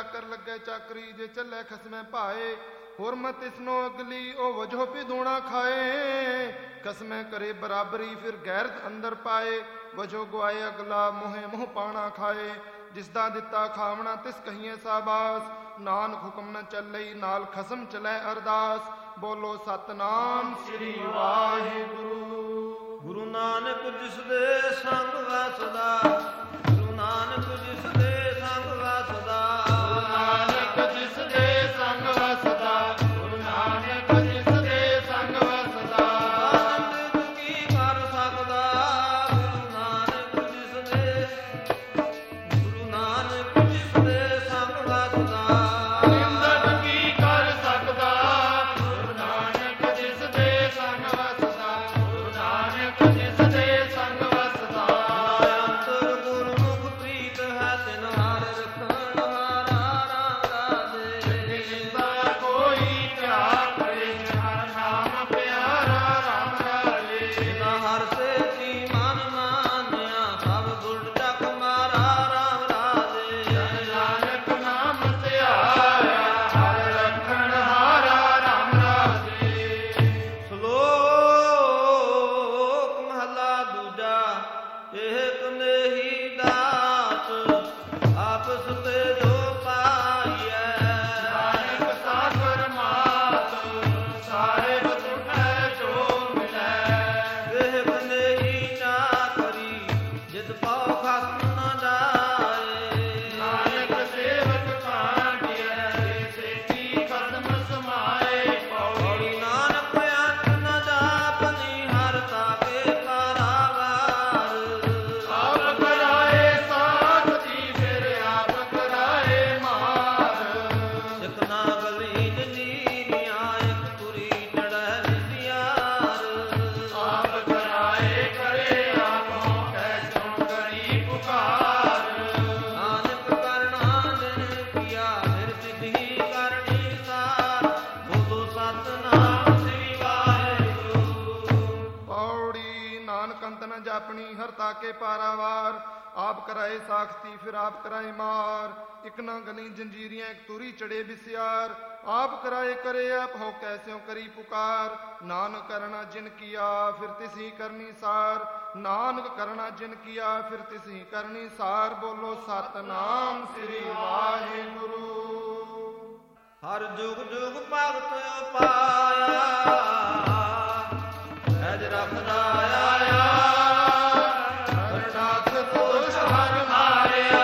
ਚਾਕਰ ਲੱਗੇ ਚਾਕਰੀ, ਜੇ ਚੱਲੇ ਖਸਮੇ ਭਾਏ। ਹੋਰ ਮਤ ਇਸਨੋ ਅਗਲੀ ਉਹ ਵਜੋ ਪੀ ਦੂਣਾ ਖਾਏ। ਕਸਮੇ ਕਰੇ ਬਰਾਬਰੀ ਫਿਰ ਗੈਰਤ ਅੰਦਰ ਪਾਏ। ਵਜੋ ਗਵਾਏ ਅਗਲਾ ਮੋਹੇ ਮੋਹ ਪਾਣਾ ਖਾਏ। ਜਿਸ ਦਾ ਦਿੱਤਾ ਖਾਵਣਾ ਤਿਸ ਕਹੀਏ ਸਾਬਾਸ। ਨਾਨਕ ਹੁਕਮ ਨ ਚੱਲਈ ਨਾਲ ਖਸਮ ਚਲੈ ਅਰਦਾਸ। ਬੋਲੋ ਸਤਨਾਮ ਸ੍ਰੀ ਵਾਹਿਗੁਰੂ। ਗੁਰੂ ਨਾਨਕ ਜਿਸ ਦੇ ਸੰਗ ਵਸਦਾ, ਗੁਰੂ ਨਾਨਕ ਜਿਸ ਦੇ ਸੰਗ ਵਸਦਾ, ਗੁਰੂ ਨਾਨਕ ਜਿਸ ਦੇ ਸੰਗ ਵਸਦਾ, ਗੁਰੂ ਨਾਨਕ ਜਿਸ ਦੇ ਸੰਗ ਵਸਦਾ। ਆਨੰਦ ਕੀ ਕਰ ਸਕਦਾ, ਗੁਰੂ ਨਾਨਕ ਜਿਸ ਦੇ, ਗੁਰੂ ਨਾਨਕ ਜਿਸ ਦੇ ਸੰਗ ਵਸਦਾ। ਆਨੰਦ ਕੀ ਕਰ ਸਕਦਾ, ਗੁਰੂ ਨਾਨਕ ਜਿਸ ਦੇ ਸੰਗ ਵਸਦਾ, ਗੁਰੂ ਨਾਨਕ ਜਿਸ ਦੇ ਸੰਗ ਵਸਦਾ। ਅੰਤਰ ਗੁਰਮੁਖ ਪ੍ਰੀਤ ਹੈ ਤਿਨ ਹਰ ਰਖਣ ਹਾਰਾ ਰਾਮ ਰਾਜੇ। ਜਿਸਦਾ ਕੋਈ ਪਿਆਰ ਕਰੇ, ਹਰ ਨਾਮ ਪਿਆਰਾ ਰਾਮ ਰਾਜੇ। ਜਿਨਾ ਹਰ ਸੇਤੀ ਮਨ ਮਾਨਿਆ, ਸਭ ਗੁਣ ਚੱਕ ਮਾਰਾ ਰਾਮ ਰਾਜੇ। ਨਾਨਕ ਨਾਮ ਧਿਆਇਆ, ਹਰ ਰਖਣ ਹਾਰਾ ਰਾਮ ਰਾਜੇ। ਸ਼ਲੋਕ ਮਹਲਾ ਦੂਜਾ। ਇਹ ਕਨੇਹੀ ਦਾਤ ਆਪਸ ਤੇ ਜੋ ਪਾਈਐ। ਨਾਨਕ ਸਾਗਰ ਮਾਤ, ਸਾਹਿਬ ਤੁਠੈ ਜੋ ਮਿਲੈ। ਇਹ ਕਨੇਹੀ ਨਾ ਕਰੀ, ਜਿਤ ਪਾਉ ਖਸਮ ਨਾ ਜਾਏ। ਨਾਨਕ ਸੇਵਕ ਕਾਂਢਿਐ, ਸੇਤੀ ਕਦਮ ਸਮਾਏ। ਪੌੜੀ ਪੌੜੀ ਨਾਨਕ ਅੰਤ ਨ ਜਾਪਨੀ, ਹਰ ਤਾਕੇ ਕਾਰਾਗਾਰ। ਆਪ ਕਰਾਏ ਸਾਖਤੀ, ਫਿਰ ਆਪ ਕਰਾਏ ਮਾਰ। ਇਕ ਨਾ ਗਲੀਨ ਨੀਵੀਆਂ, ਇਕ ਤੁਰੀ ਚੜ੍ਹੈ ਨਿਸਿਆਰ। ਆਪ ਕਰਾਏ ਕਰੇ ਆਪੋ, ਕੈਸੋਂ ਕਰੀ ਪੁਕਾਰ। ਨਾਨਕ ਕਰਣਾ ਦਿਨ ਕੀਆ, ਫਿਰ ਤਿਸਹੀ ਕਰਨੀ ਸਾਰ। ਬੋਲੋ ਸਤਿਨਾਮ ਸ੍ਰੀ ਵਾਹਿਗੁਰੂ। ਪੌੜੀ ਨਾਨਕ ਅੰਤ ਨ ਜਾਪਣੀ, ਹਰ ਤਾਕੇ ਪਾਰਾਵਾਰ। ਆਪ ਕਰਾਏ ਸਾਖਤੀ ਫਿਰ ਆਪ ਕਰਾਏ ਮਾਰ। ਇਕ ਨਾ ਗਲੀ ਜੰਜੀਰੀਆਂ, ਇਕ ਤੁਰੀ ਚੜੇ ਬਿਸਿਆਰ। ਆਪ ਕਰਾਏ ਕਰੇ ਆਪ ਹੋ, ਕੈਸਿਓ ਕਰੀ ਪੁਕਾਰ। ਨਾਨਕ ਕਰਣਾ ਜਿਨ ਕੀਆ, ਫਿਰ ਤਿਸਹੀ ਕਰਨੀ ਸਾਰ। ਨਾਨਕ ਕਰਣਾ ਜਿਨ ਕੀਆ, ਫਿਰ ਤਿਸਹੀ ਕਰਨੀ ਸਾਰ। ਬੋਲੋ ਸਤਨਾਮ ਸ੍ਰੀ ਵਾਹਿਗੁਰੂ। ਹਰ ਜੁਗ ਜੁਗ ਭਗਤ ਪਾਇਆ, ਐਜ ਰੱਖਦਾ ਆਇਆ। ਹਰਨਾਥ ਦੋਸ਼ ਹਰ ਮਾਰਿਆ।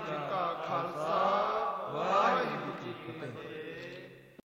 ਜੀ ਕਾ ਖਾਲਸਾ ਵਾਹਿਗੁਰੂ